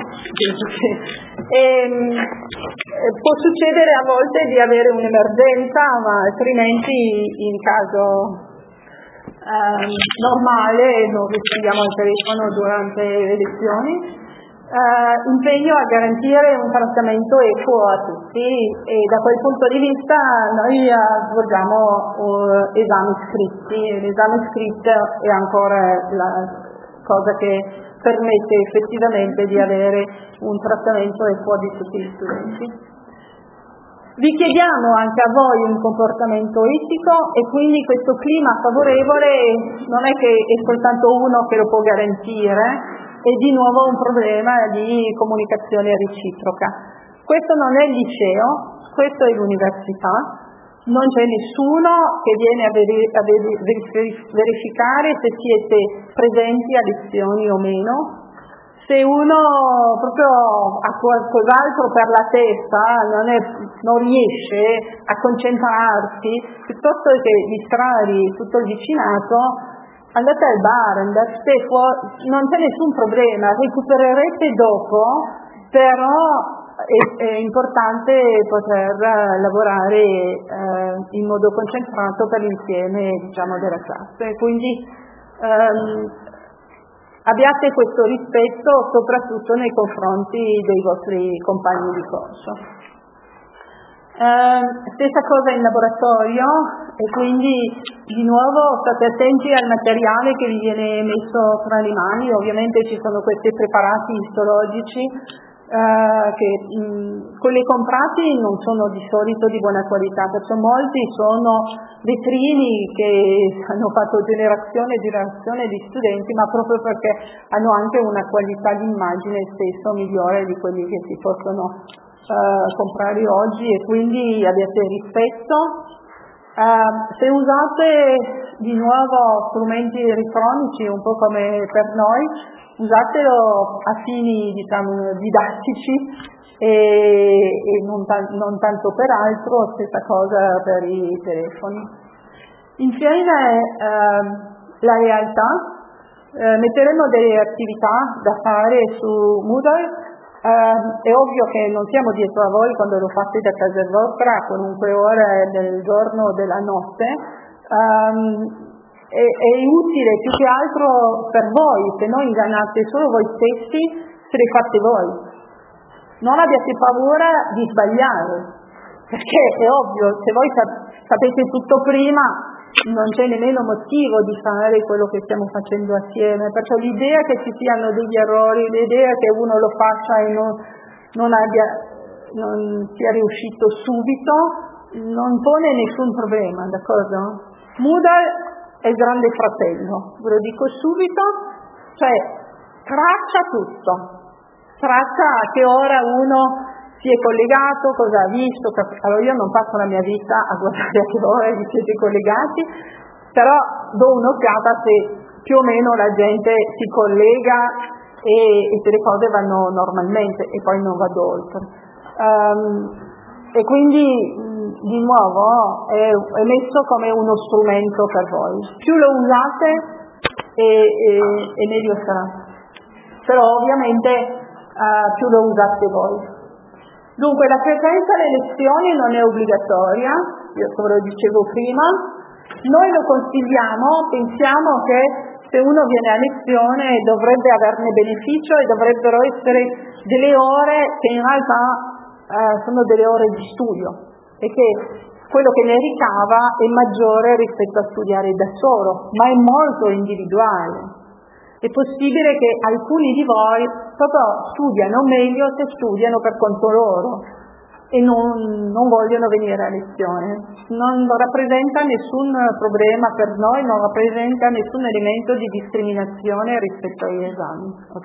può succedere a volte di avere un'emergenza, ma altrimenti in caso normale non rispondiamo al telefono durante le lezioni. Impegno a garantire un trattamento equo a tutti e da quel punto di vista noi svolgiamo esami scritti. L'esame scritto è ancora la cosa che permette effettivamente di avere un trattamento equo di tutti gli studenti. Vi chiediamo anche a voi un comportamento etico e quindi questo clima favorevole non è che è soltanto uno che lo può garantire, è di nuovo un problema di comunicazione reciproca. Questo non è il liceo, questo è l'università, non c'è nessuno che viene a verificare se siete presenti a lezioni o meno. Se uno proprio ha qualcos'altro per la testa, non riesce a concentrarsi, piuttosto che distrarre tutto il vicinato, andate al bar, andate fuori, non c'è nessun problema, recupererete dopo, però è importante poter lavorare in modo concentrato per l'insieme, diciamo, della classe. Quindi abbiate questo rispetto soprattutto nei confronti dei vostri compagni di corso. Stessa cosa in laboratorio, e quindi di nuovo state attenti al materiale che vi viene messo tra le mani. Ovviamente ci sono questi preparati istologici che quelli comprati non sono di solito di buona qualità, perché molti sono vetrini che hanno fatto generazione e generazione di studenti, ma proprio perché hanno anche una qualità di immagine stesso migliore di quelli che si possono comprare oggi, e quindi abbiate rispetto. Se usate di nuovo strumenti elettronici, un po' come per noi, usatelo a fini, diciamo, didattici e non tanto per altro. Stessa cosa per i telefoni. Infine la realtà. Metteremo delle attività da fare su Moodle. È ovvio che non siamo dietro a voi quando lo fate da casa vostra a qualunque ora del giorno o della notte. È utile più che altro per voi, se non ingannate solo voi stessi, se le fate voi. Non abbiate paura di sbagliare, perché è ovvio, se voi sapete tutto prima, non c'è nemmeno motivo di fare quello che stiamo facendo assieme, perché l'idea che ci siano degli errori, l'idea che uno lo faccia e non sia riuscito subito, non pone nessun problema, d'accordo? Moodle è il grande fratello, ve lo dico subito, cioè traccia tutto, traccia a che ora uno si è collegato, cosa ha visto. Allora io non passo la mia vita a guardare a che ora vi siete collegati, però do un'occhiata se più o meno la gente si collega e se le cose vanno normalmente, e poi non vado oltre. E quindi di nuovo è messo come uno strumento per voi. Più lo usate e meglio sarà, però ovviamente più lo usate voi. Dunque la frequenza alle lezioni non è obbligatoria, io ve lo dicevo prima, noi lo consigliamo, pensiamo che se uno viene a lezione dovrebbe averne beneficio e dovrebbero essere delle ore che in realtà sono delle ore di studio, e che quello che ne ricava è maggiore rispetto a studiare da solo, ma è molto individuale. È possibile che alcuni di voi proprio studiano meglio se studiano per conto loro e non vogliono venire a lezione. Non rappresenta nessun problema per noi, non rappresenta nessun elemento di discriminazione rispetto agli esami, ok?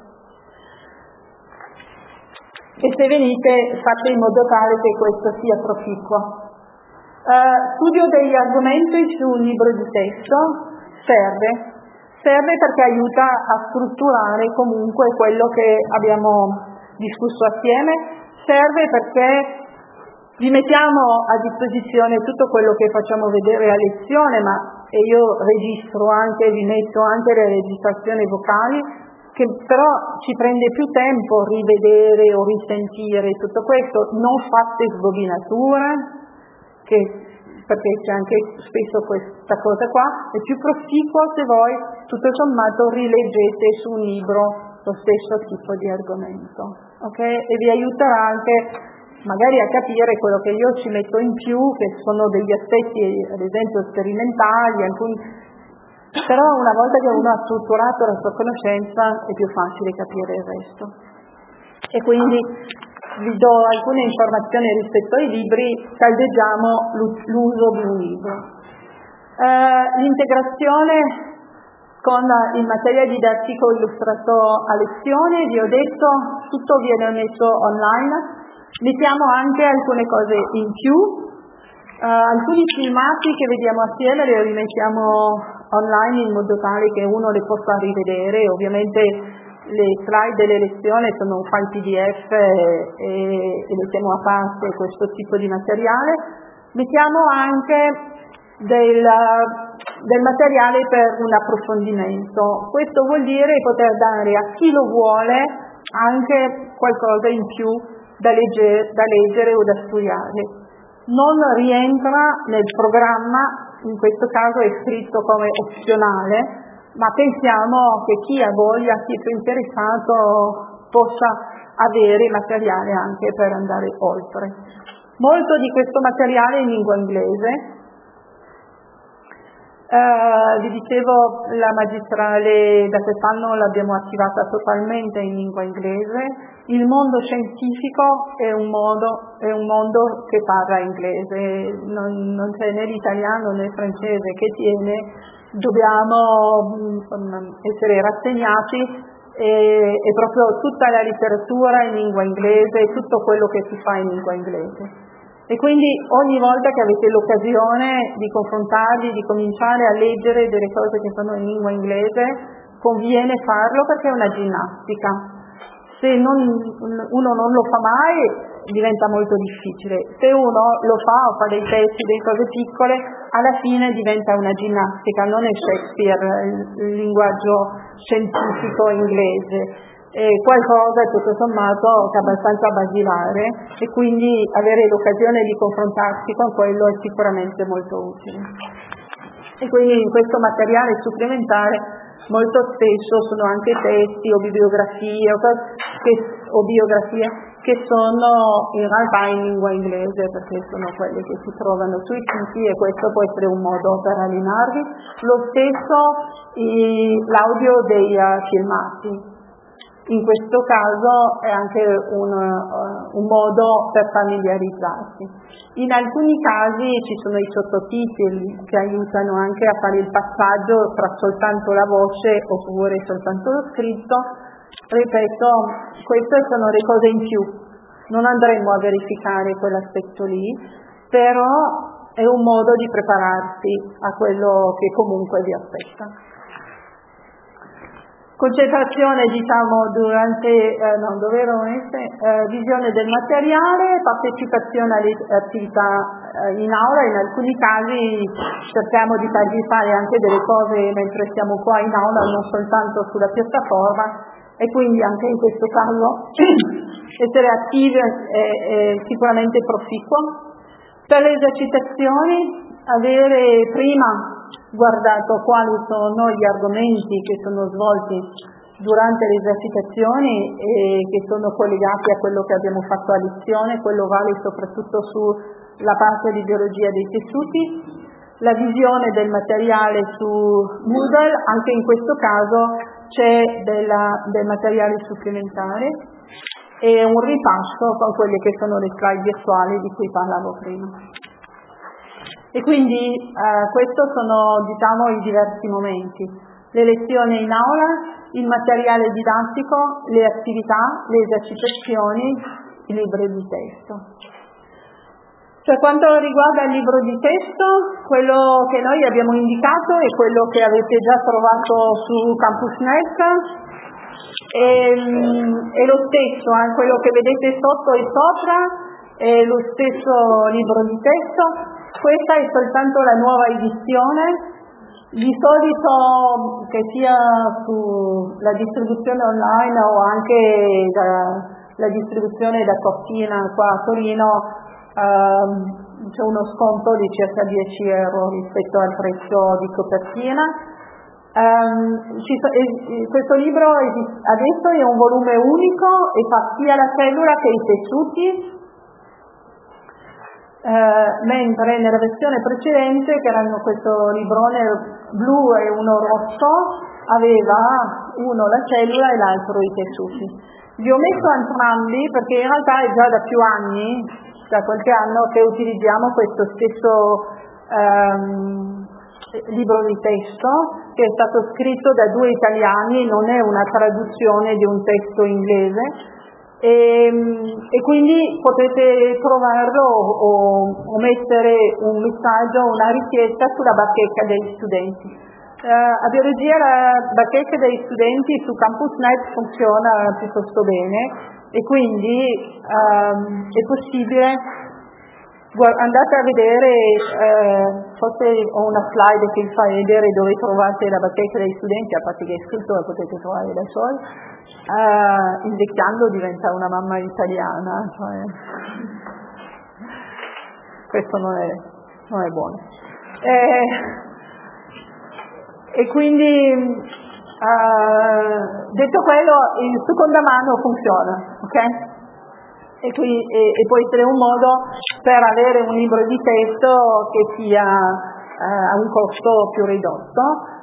E se venite fate in modo tale che questo sia proficuo. Studio degli argomenti su un libro di testo serve perché aiuta a strutturare comunque quello che abbiamo discusso assieme, serve perché vi mettiamo a disposizione tutto quello che facciamo vedere a lezione, e io registro anche, vi metto anche le registrazioni vocali, che però ci prende più tempo rivedere o risentire tutto questo. Non fate sbobinature, perché c'è anche spesso questa cosa qua. È più proficuo se voi tutto sommato rileggete su un libro lo stesso tipo di argomento, ok? E vi aiuterà anche magari a capire quello che io ci metto in più, che sono degli aspetti ad esempio sperimentali, però una volta che uno ha strutturato la sua conoscenza è più facile capire il resto. E quindi vi do alcune informazioni rispetto ai libri, caldeggiamo l'uso di un libro. L'integrazione con il materiale didattico illustrato a lezione, vi ho detto, tutto viene messo online, mettiamo anche alcune cose in più, alcuni filmati che vediamo assieme li rimettiamo online in modo tale che uno le possa rivedere. Ovviamente le slide delle lezioni sono un file PDF e mettiamo a parte questo tipo di materiale. Mettiamo anche del materiale per un approfondimento. Questo vuol dire poter dare a chi lo vuole anche qualcosa in più da leggere o da studiare. Non rientra nel programma, in questo caso è scritto come opzionale, ma pensiamo che chi ha voglia, chi è più interessato, possa avere materiale anche per andare oltre. Molto di questo materiale è in lingua inglese. Vi dicevo, la magistrale da quest'anno l'abbiamo attivata totalmente in lingua inglese. Il mondo scientifico è un mondo che parla inglese, non c'è né l'italiano né il francese che tiene, dobbiamo essere rassegnati e proprio tutta la letteratura in lingua inglese, tutto quello che si fa in lingua inglese. E quindi ogni volta che avete l'occasione di confrontarvi, di cominciare a leggere delle cose che sono in lingua inglese, conviene farlo perché è una ginnastica. Se uno non lo fa mai diventa molto difficile, se uno lo fa o fa dei testi, delle cose piccole, alla fine diventa una ginnastica, non è Shakespeare il linguaggio scientifico inglese. Qualcosa tutto sommato che è abbastanza basilare e quindi avere l'occasione di confrontarsi con quello è sicuramente molto utile. E quindi in questo materiale supplementare molto spesso sono anche testi o bibliografie o biografie che sono in realtà in lingua inglese, perché sono quelle che si trovano sui siti e questo può essere un modo per allenarvi. Lo stesso l'audio dei filmati. In questo caso è anche un modo per familiarizzarsi. In alcuni casi ci sono i sottotitoli che aiutano anche a fare il passaggio tra soltanto la voce oppure soltanto lo scritto. Ripeto, queste sono le cose in più. Non andremo a verificare quell'aspetto lì, però è un modo di prepararsi a quello che comunque vi aspetta. Concentrazione, durante visione del materiale, partecipazione alle attività in aula. In alcuni casi cerchiamo di fargli fare anche delle cose mentre siamo qua in aula, non soltanto sulla piattaforma, e quindi anche in questo caso essere attivi è sicuramente proficuo. Per le esercitazioni, avere prima guardato quali sono gli argomenti che sono svolti durante le esercitazioni e che sono collegati a quello che abbiamo fatto a lezione. Quello vale soprattutto sulla parte di biologia dei tessuti. La visione del materiale su Moodle, anche in questo caso c'è del materiale supplementare e un ripasso con quelle che sono le slide virtuali di cui parlavo prima. E quindi questi sono i diversi momenti: le lezioni in aula, il materiale didattico, le attività, le esercitazioni, il libro di testo. Per quanto riguarda il libro di testo, quello che noi abbiamo indicato è quello che avete già trovato su CampusNet, è lo stesso, quello che vedete sotto e sopra è lo stesso libro di testo. Questa è soltanto la nuova edizione. Di solito, che sia sulla distribuzione online o anche la distribuzione da Cortina qua a Torino, c'è uno sconto di circa 10 euro rispetto al prezzo di copertina. Questo libro adesso è un volume unico e fa sia la cellula che i tessuti, mentre nella versione precedente, che erano questo librone blu e uno rosso, aveva uno la cellula e l'altro i tessuti. Vi ho messo entrambi perché in realtà è già da più anni, da qualche anno, che utilizziamo questo stesso libro di testo, che è stato scritto da 2 italiani, non è una traduzione di un testo inglese. E quindi potete trovarlo o mettere un messaggio, una richiesta sulla bacheca degli studenti. A biologia la bacheca degli studenti su CampusNet funziona piuttosto bene e quindi è possibile, andate a vedere forse ho una slide che vi fa vedere dove trovate la bacheca dei studenti, a parte che è scritto la potete trovare da soli. Invecchiando diventa una mamma italiana, cioè questo non è buono. E quindi detto quello, il seconda mano funziona, ok? E può essere un modo per avere un libro di testo che sia a un costo più ridotto.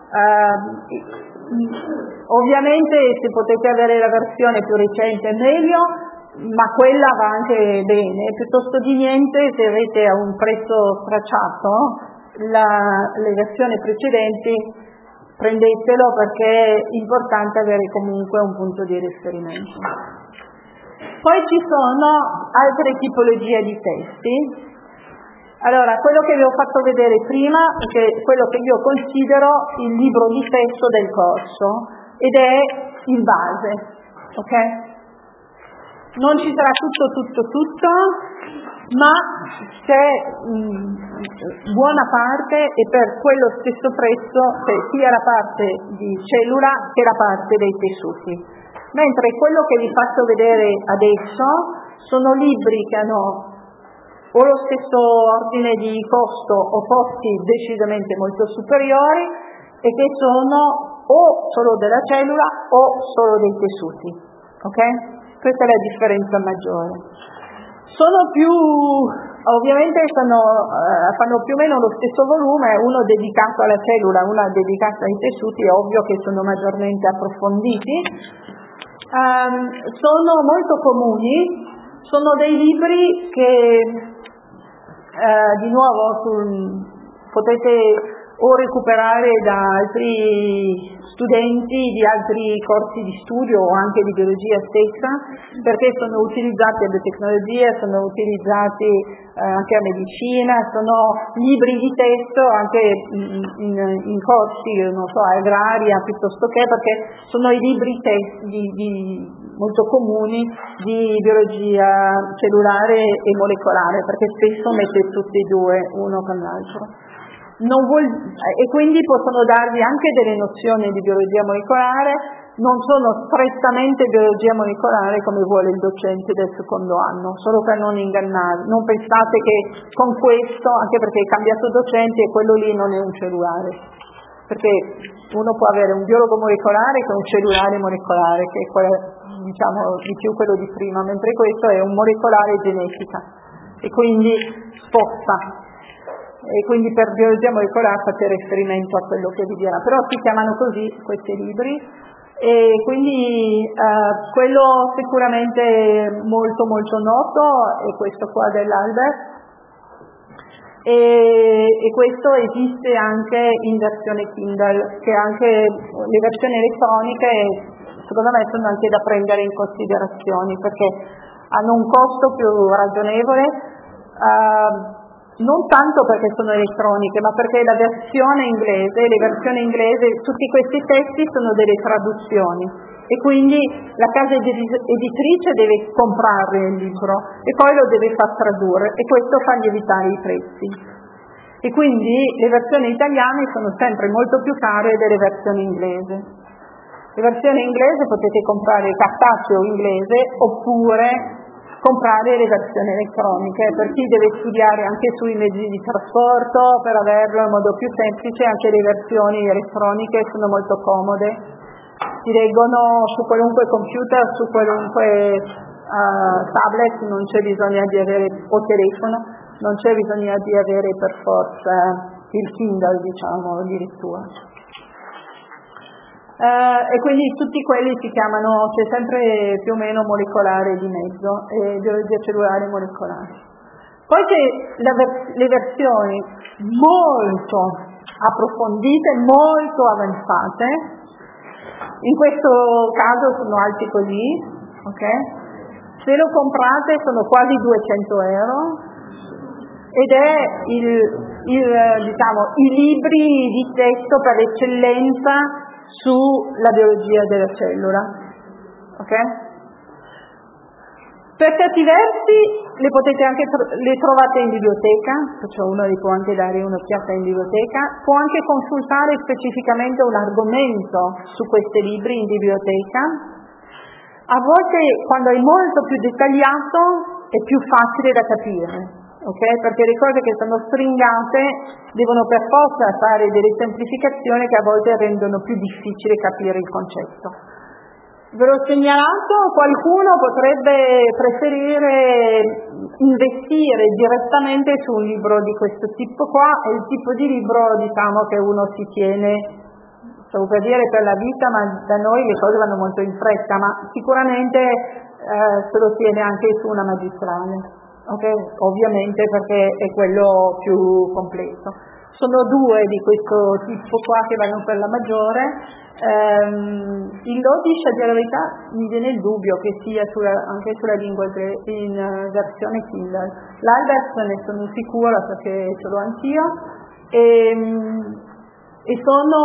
Ovviamente se potete avere la versione più recente meglio, ma quella va anche bene, piuttosto di niente se avete a un prezzo stracciato le versioni precedenti, prendetelo perché è importante avere comunque un punto di riferimento. Poi ci sono altre tipologie di testi. Allora, quello che vi ho fatto vedere prima è quello che io considero il libro di testo del corso ed è il base, ok? Non ci sarà tutto, ma c'è buona parte e per quello stesso prezzo c'è sia la parte di cellula che la parte dei tessuti. Mentre quello che vi faccio vedere adesso sono libri che hanno o lo stesso ordine di costo o costi decisamente molto superiori e che sono o solo della cellula o solo dei tessuti, ok? Questa è la differenza maggiore. Sono ovviamente fanno più o meno lo stesso volume, uno dedicato alla cellula, uno dedicato ai tessuti, è ovvio che sono maggiormente approfonditi. Sono molto comuni, sono dei libri che di nuovo potete o recuperare da altri studenti di altri corsi di studio o anche di biologia stessa, perché sono utilizzati a biotecnologia, sono utilizzati anche a medicina, sono libri di testo anche in corsi, non so, agraria piuttosto che, perché sono i libri molto comuni di biologia cellulare e molecolare, perché spesso mette tutti e due uno con l'altro. E quindi possono darvi anche delle nozioni di biologia molecolare, non sono strettamente biologia molecolare come vuole il docente del secondo anno, solo per non ingannare. Non pensate che con questo, anche perché è cambiato docente e quello lì non è un cellulare, perché uno può avere un biologo molecolare che è un cellulare molecolare, che è diciamo di più quello di prima, mentre questo è un molecolare genetica e quindi sposta. E quindi per biologia molecolare fate riferimento a quello che vi dirà, però si chiamano così questi libri e quindi quello sicuramente molto molto noto è questo qua dell'Albert e questo esiste anche in versione Kindle, che anche le versioni elettroniche secondo me sono anche da prendere in considerazione perché hanno un costo più ragionevole, non tanto perché sono elettroniche, ma perché le versioni inglesi, tutti questi testi sono delle traduzioni e quindi la casa editrice deve comprare il libro e poi lo deve far tradurre e questo fa lievitare i prezzi. E quindi le versioni italiane sono sempre molto più care delle versioni inglesi. Le versioni inglesi potete comprare cartaceo inglese oppure comprare le versioni elettroniche, per chi deve studiare anche sui mezzi di trasporto, per averlo in modo più semplice, anche le versioni elettroniche sono molto comode, si leggono su qualunque computer, su qualunque tablet, non c'è bisogno di avere, o telefono, non c'è bisogno di avere per forza il Kindle, diciamo, addirittura. E quindi tutti quelli si chiamano, c'è sempre più o meno molecolare di mezzo, biologia cellulare molecolare. Poi c'è le versioni molto approfondite, molto avanzate, in questo caso sono alti così, ok? Se lo comprate sono quasi 200 euro ed è diciamo, i libri di testo per eccellenza sulla biologia della cellula, ok? Per certi versi le trovate in biblioteca, cioè uno li può anche dare un'occhiata in biblioteca, può anche consultare specificamente un argomento su questi libri in biblioteca. A volte, quando è molto più dettagliato, è più facile da capire, ok? Perché le cose che sono stringate devono per forza fare delle semplificazioni che a volte rendono più difficile capire il concetto. Ve l'ho segnalato, qualcuno potrebbe preferire investire direttamente su un libro di questo tipo qua, è il tipo di libro, diciamo, che uno si tiene, stavo per dire per la vita, ma da noi le cose vanno molto in fretta, ma sicuramente se lo tiene anche su una magistrale, okay? Ovviamente perché è quello più completo. Sono due di questo tipo qua che vanno per la maggiore. Il Lodish, a dire la verità, mi viene il dubbio che sia anche sulla lingua in versione Kindle. L'Albert ne sono sicura perché ce l'ho anch'io e sono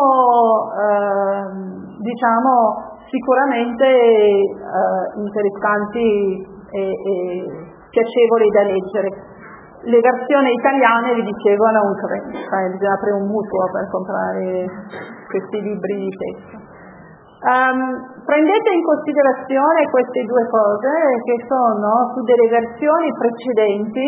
diciamo sicuramente interessanti e piacevoli da leggere. Le versioni italiane, vi dicevo, hanno un prezzo, bisogna aprire un mutuo per comprare questi libri di testo. Prendete in considerazione queste due cose che sono su delle versioni precedenti,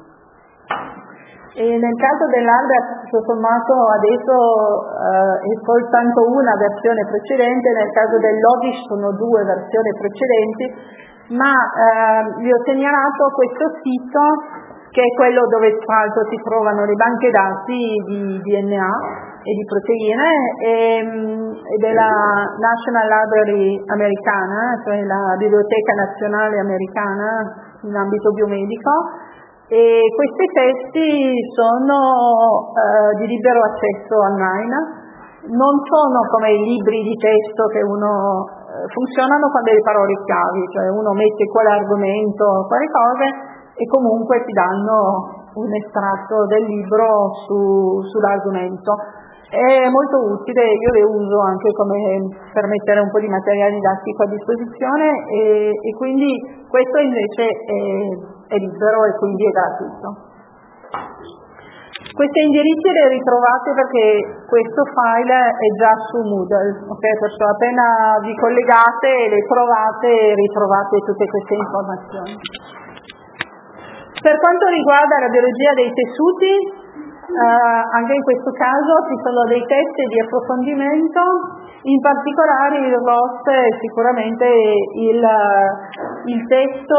e nel caso dell'Albert tutto sommato adesso è soltanto una versione precedente, nel caso del Lodish sono due versioni precedenti, ma vi ho segnalato questo sito che è quello dove tra l'altro si trovano le banche dati di DNA e di proteine e della National Library americana, cioè la Biblioteca Nazionale Americana in ambito biomedico, e questi testi sono di libero accesso online, non sono come i libri di testo che uno funzionano con delle parole chiavi, cioè uno mette quale argomento, quale cose, e comunque ti danno un estratto del libro sull'argomento. È molto utile, io le uso anche come per mettere un po' di materiale didattico a disposizione e quindi questo invece è libero e quindi è gratuito. Questi indirizzi li ritrovate perché questo file è già su Moodle, ok? Perciò appena vi collegate le trovate e ritrovate tutte queste informazioni. Per quanto riguarda la biologia dei tessuti, anche in questo caso ci sono dei testi di approfondimento, in particolare il ROS è sicuramente il testo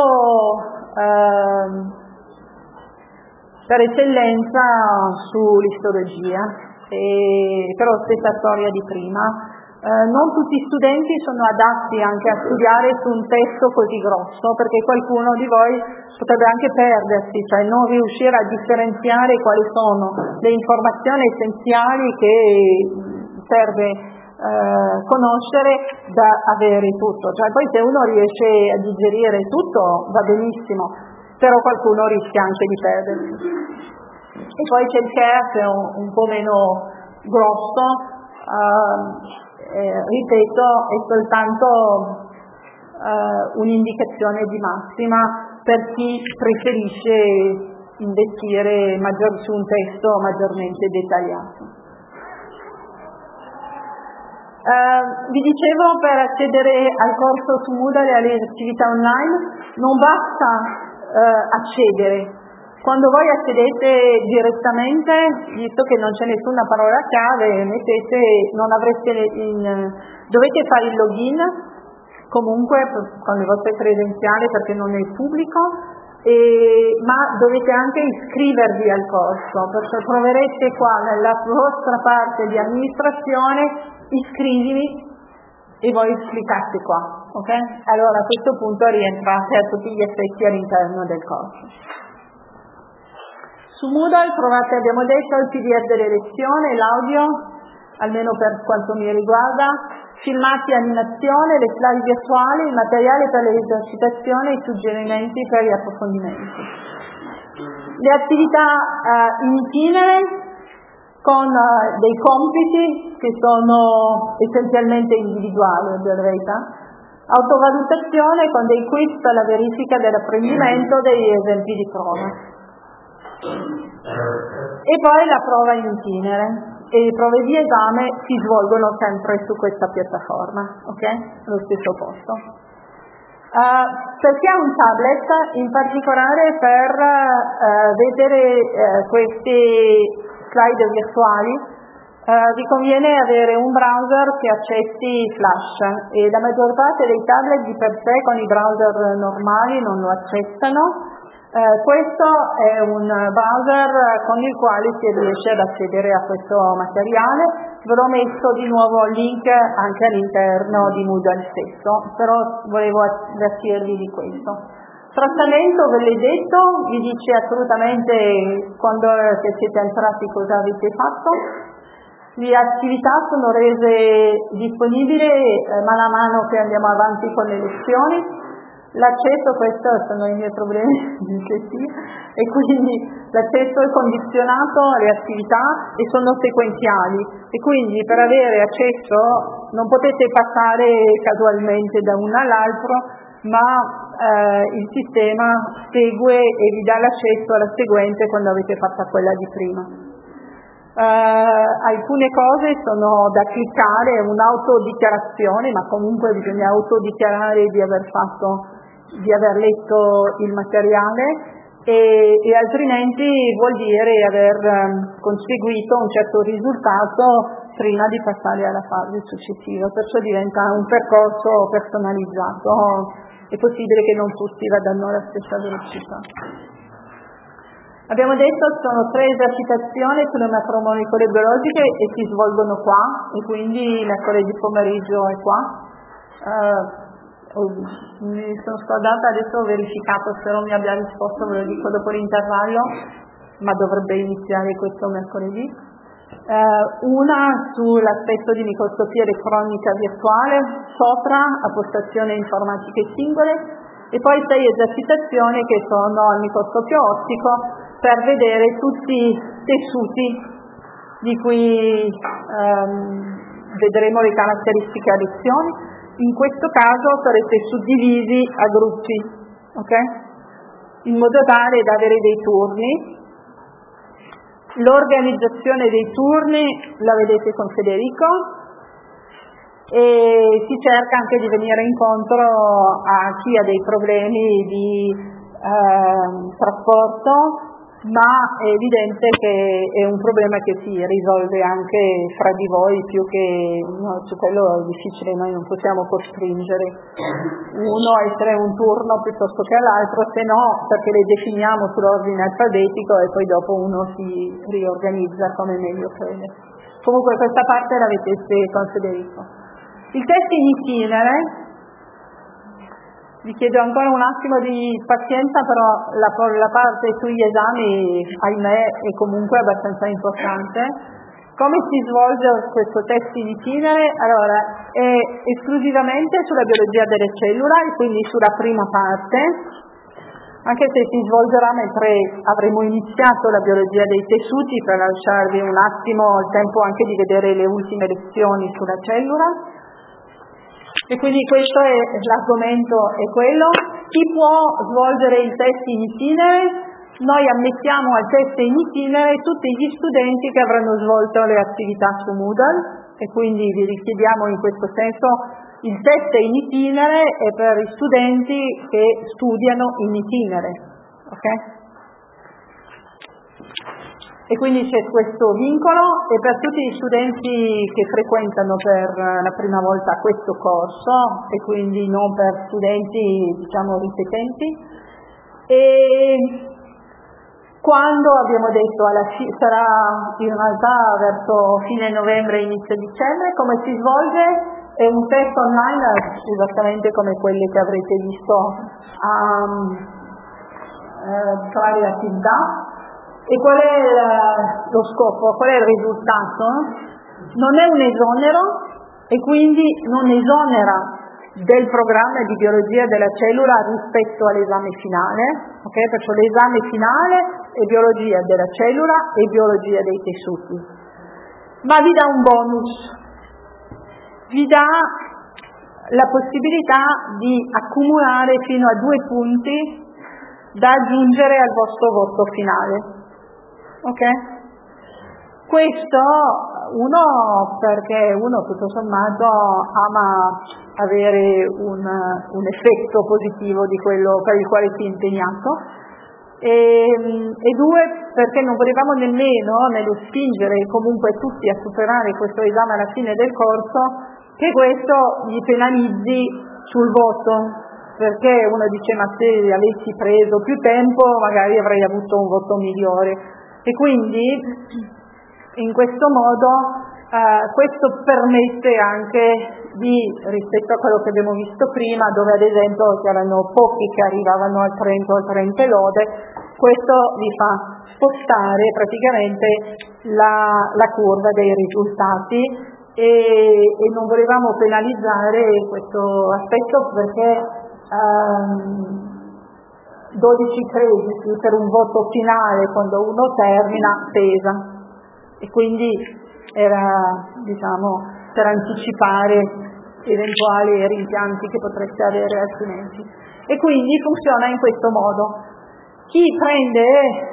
per eccellenza sull'istologia, però stessa storia di prima. Non tutti i studenti sono adatti anche a studiare su un testo così grosso, perché qualcuno di voi potrebbe anche perdersi, cioè non riuscire a differenziare quali sono le informazioni essenziali che serve conoscere da avere tutto. Cioè poi se uno riesce a digerire tutto va benissimo, però qualcuno rischia anche di perdersi. E poi c'è il CARE che è un po' meno grosso, ripeto, è soltanto un'indicazione di massima per chi preferisce investire su un testo maggiormente dettagliato. Vi dicevo, per accedere al corso su Moodle e alle attività online non basta accedere. Quando voi accedete direttamente, visto che non c'è nessuna parola chiave, dovete fare il login comunque con le vostre credenziali perché non è pubblico, ma dovete anche iscrivervi al corso, perché troverete qua nella vostra parte di amministrazione iscriviti e voi cliccate qua, ok? Allora a questo punto rientrate a tutti gli effetti all'interno del corso. Su Moodle trovate, abbiamo detto, il PDF delle lezioni, l'audio, almeno per quanto mi riguarda, filmati e animazione, le slide virtuali, il materiale per le esercitazioni e i suggerimenti per gli approfondimenti. Le attività in itinere con dei compiti che sono essenzialmente individuali, in verità, Autovalutazione con dei quiz per la verifica dell'apprendimento degli esempi di prova. E poi la prova in itinere. E le prove di esame si svolgono sempre su questa piattaforma, ok? Allo stesso posto. Per chi ha un tablet, in particolare per vedere questi slide virtuali, vi conviene avere un browser che accetti Flash, e la maggior parte dei tablet di per sé con i browser normali non lo accettano. Questo è un browser con il quale si riesce ad accedere a questo materiale. Ve l'ho messo di nuovo il link anche all'interno di Moodle stesso, però volevo avvertirvi di questo. Trattamento, ve l'ho detto, vi dice assolutamente quando siete entrati cosa avete fatto. Le attività sono rese disponibili mano a mano che andiamo avanti con le lezioni. L'accesso, questi sono i miei problemi, e quindi l'accesso è condizionato alle attività e sono sequenziali, e quindi per avere accesso non potete passare casualmente da uno all'altro, ma il sistema segue e vi dà l'accesso alla seguente quando avete fatto quella di prima. Alcune cose sono da cliccare, un'autodichiarazione, ma comunque bisogna autodichiarare di aver letto il materiale, e altrimenti vuol dire aver conseguito un certo risultato prima di passare alla fase successiva, perciò diventa un percorso personalizzato. È possibile che non tutti vadano alla stessa velocità. Abbiamo detto che sono 3 esercitazioni sulle macromolecole biologiche e si svolgono qua, e quindi mercoledì pomeriggio è qua. Mi sono scordata, adesso ho verificato, se non mi abbia risposto ve lo dico dopo l'intervallo, ma dovrebbe iniziare questo mercoledì. Una sull'aspetto di microscopia elettronica virtuale, sopra a postazioni informatiche singole, e poi 6 esercitazioni che sono al microscopio ottico per vedere tutti i tessuti di cui vedremo le caratteristiche a lezioni. In questo caso sarete suddivisi a gruppi, ok? In modo tale da avere dei turni. L'organizzazione dei turni la vedete con Federico, e si cerca anche di venire incontro a chi ha dei problemi di trasporto, ma è evidente che è un problema che si risolve anche fra di voi, più che su quello è difficile, noi non possiamo costringere uno a essere un turno piuttosto che all'altro, se no perché le definiamo sull'ordine alfabetico e poi dopo uno si riorganizza come meglio crede. Comunque questa parte l'avete con Federico. Il test in itinere, vi chiedo ancora un attimo di pazienza, però la parte sugli esami, ahimè, è comunque abbastanza importante. Come si svolge questo test in itinere? Allora, è esclusivamente sulla biologia delle cellule, quindi sulla prima parte, anche se si svolgerà mentre avremo iniziato la biologia dei tessuti, per lasciarvi un attimo il tempo anche di vedere le ultime lezioni sulla cellula. E quindi questo è l'argomento, è quello. Chi può svolgere il test in itinere? Noi ammettiamo al test in itinere tutti gli studenti che avranno svolto le attività su Moodle, e quindi vi richiediamo in questo senso il test in itinere è per i studenti che studiano in itinere, ok? E quindi c'è questo vincolo, e per tutti gli studenti che frequentano per la prima volta questo corso, e quindi non per studenti diciamo ripetenti. E quando abbiamo detto sarà in realtà verso fine novembre, inizio dicembre. Come si svolge? È un test online esattamente come quelli che avrete visto a varie attività. E qual è lo scopo? Qual è il risultato? Non è un esonero, e quindi non esonera del programma di biologia della cellula rispetto all'esame finale, ok? Perciò l'esame finale è biologia della cellula e biologia dei tessuti, ma vi dà un bonus, vi dà la possibilità di accumulare fino a 2 punti da aggiungere al vostro voto finale. Ok? Questo perché uno tutto sommato ama avere un effetto positivo di quello per il quale si è impegnato, e 2 perché non volevamo nemmeno, nello spingere comunque tutti a superare questo esame alla fine del corso, che questo gli penalizzi sul voto, perché uno dice ma se avessi preso più tempo magari avrei avuto un voto migliore, e quindi in questo modo questo permette anche di, rispetto a quello che abbiamo visto prima, dove ad esempio c'erano pochi che arrivavano al 30 o al 30 e lode, questo vi fa spostare praticamente la curva dei risultati, e non volevamo penalizzare questo aspetto perché 12 crediti per un voto finale quando uno termina pesa, e quindi era, per anticipare eventuali rimpianti che potreste avere altrimenti. E quindi funziona in questo modo: chi prende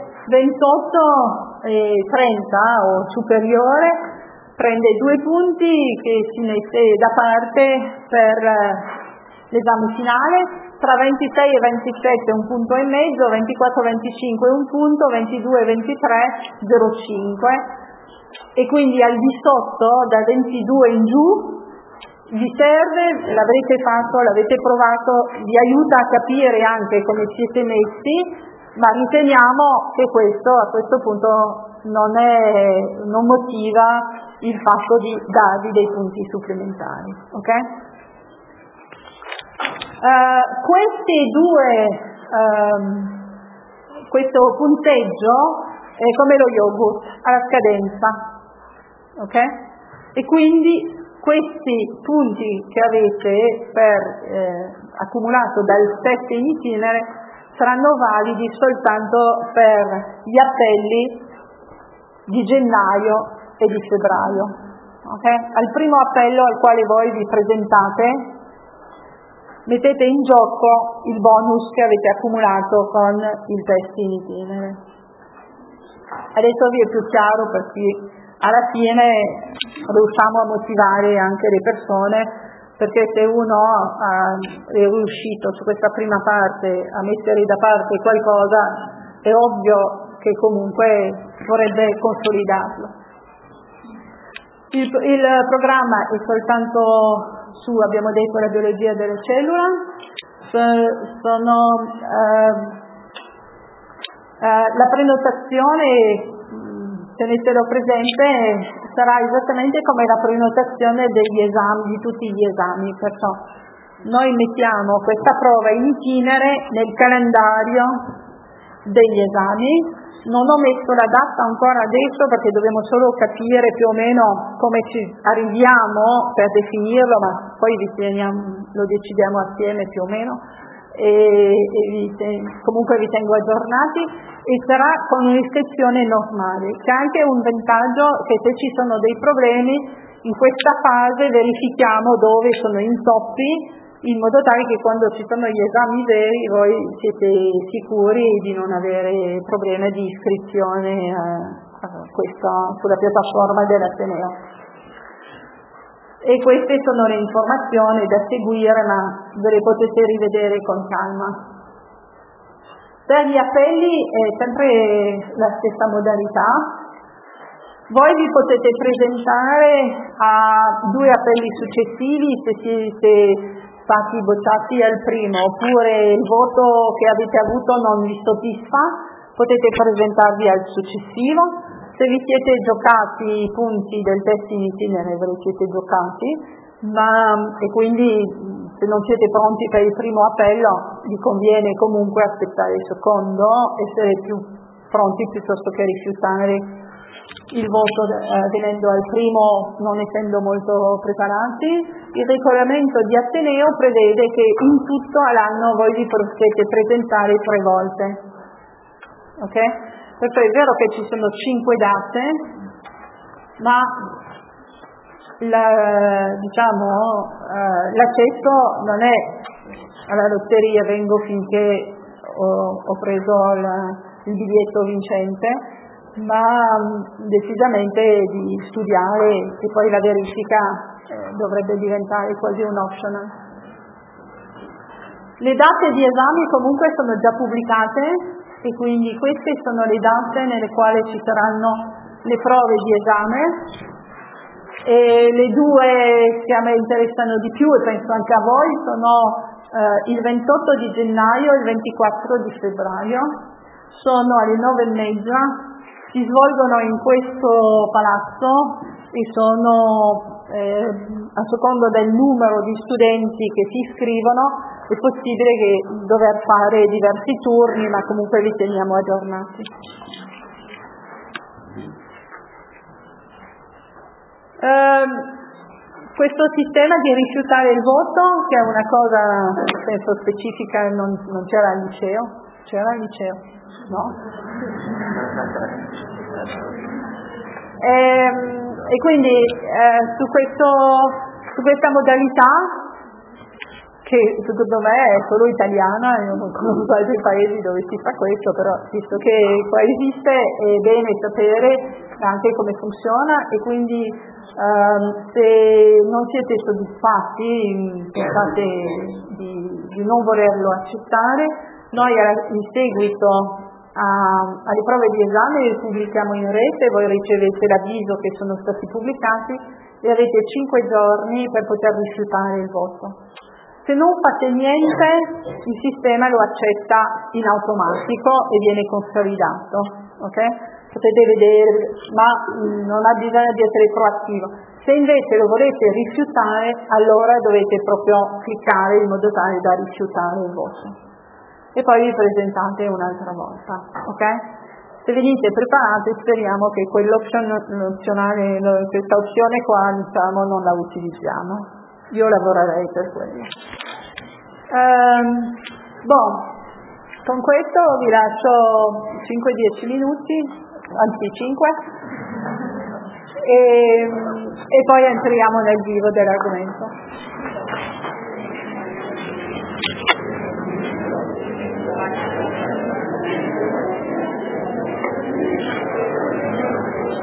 28 e 30 o superiore prende 2 punti che si mette da parte per l'esame finale, tra 26 e 27 un punto e mezzo, 24 e 25 un punto, 22 e 23 0,5, e quindi al di sotto, da 22 in giù, vi serve, l'avrete fatto, l'avete provato, vi aiuta a capire anche come siete messi, ma riteniamo che questo a questo punto non motiva il fatto di darvi dei punti supplementari, ok? Questo punteggio è come lo yogurt, alla scadenza, ok? E quindi questi punti che avete accumulato dal test in itinere saranno validi soltanto per gli appelli di gennaio e di febbraio, ok? Al primo appello al quale voi vi presentate mettete in gioco il bonus che avete accumulato con il test in itinere. Adesso vi è più chiaro, perché alla fine riusciamo a motivare anche le persone, perché se uno è riuscito su questa prima parte a mettere da parte qualcosa, è ovvio che comunque vorrebbe consolidarlo. Il programma è soltanto su, abbiamo detto, la biologia delle cellule. La prenotazione, tenetelo presente, sarà esattamente come la prenotazione degli esami, di tutti gli esami, perciò noi mettiamo questa prova in itinere nel calendario degli esami. Non ho messo la data ancora adesso perché dobbiamo solo capire più o meno come ci arriviamo per definirlo, ma poi lo decidiamo assieme più o meno, comunque vi tengo aggiornati, e sarà con un'iscrizione normale, che è anche un vantaggio, che se ci sono dei problemi in questa fase verifichiamo dove sono i intoppi, in modo tale che quando ci sono gli esami veri voi siete sicuri di non avere problemi di iscrizione sulla piattaforma dell'Ateneo. E queste sono le informazioni da seguire, ma ve le potete rivedere con calma. Per gli appelli è sempre la stessa modalità. Voi vi potete presentare a 2 appelli successivi se siete stati bocciati al primo, oppure il voto che avete avuto non vi soddisfa, potete presentarvi al successivo. Se vi siete giocati i punti del test in itinere, ve li siete giocati, e quindi se non siete pronti per il primo appello vi conviene comunque aspettare il secondo, essere più pronti piuttosto che rifiutare il voto venendo al primo non essendo molto preparati. Il regolamento di Ateneo prevede che in tutto all'anno voi vi potete presentare 3 volte, ok? Perché è vero che ci sono 5 date, ma l'accesso non è alla lotteria vengo finché ho preso il biglietto vincente, ma decisamente di studiare, e poi la verifica dovrebbe diventare quasi un optional. Le date di esami comunque sono già pubblicate, e quindi queste sono le date nelle quali ci saranno le prove di esame, e le due che a me interessano di più, e penso anche a voi, sono il 28 di gennaio e il 24 di febbraio. Sono alle 9:30, si svolgono in questo palazzo e sono a seconda del numero di studenti che si iscrivono è possibile che dover fare diversi turni, ma comunque li teniamo aggiornati. Questo sistema di rifiutare il voto, che è una cosa nel senso specifica, non c'era al liceo? C'era al liceo? No? E quindi su questa modalità, che secondo me è solo italiana, io non conosco altri paesi dove si fa questo, però visto che qua esiste è bene sapere anche come funziona, e quindi se non siete soddisfatti pensate di non volerlo accettare, noi in seguito alle prove di esame le pubblichiamo in rete, voi ricevete l'avviso che sono stati pubblicati e avete 5 giorni per poter rifiutare il voto. Se non fate niente, il sistema lo accetta in automatico e viene consolidato, ok? Potete vedere, ma non ha bisogno di essere proattivo. Se invece lo volete rifiutare, allora dovete proprio cliccare in modo tale da rifiutare il voto. E poi vi presentate un'altra volta, ok? Se venite preparati, speriamo che questa opzione qua, diciamo, non la utilizziamo. Io lavorerei per quello. Con questo vi lascio 5-10 minuti, anzi 5, e poi entriamo nel vivo dell'argomento.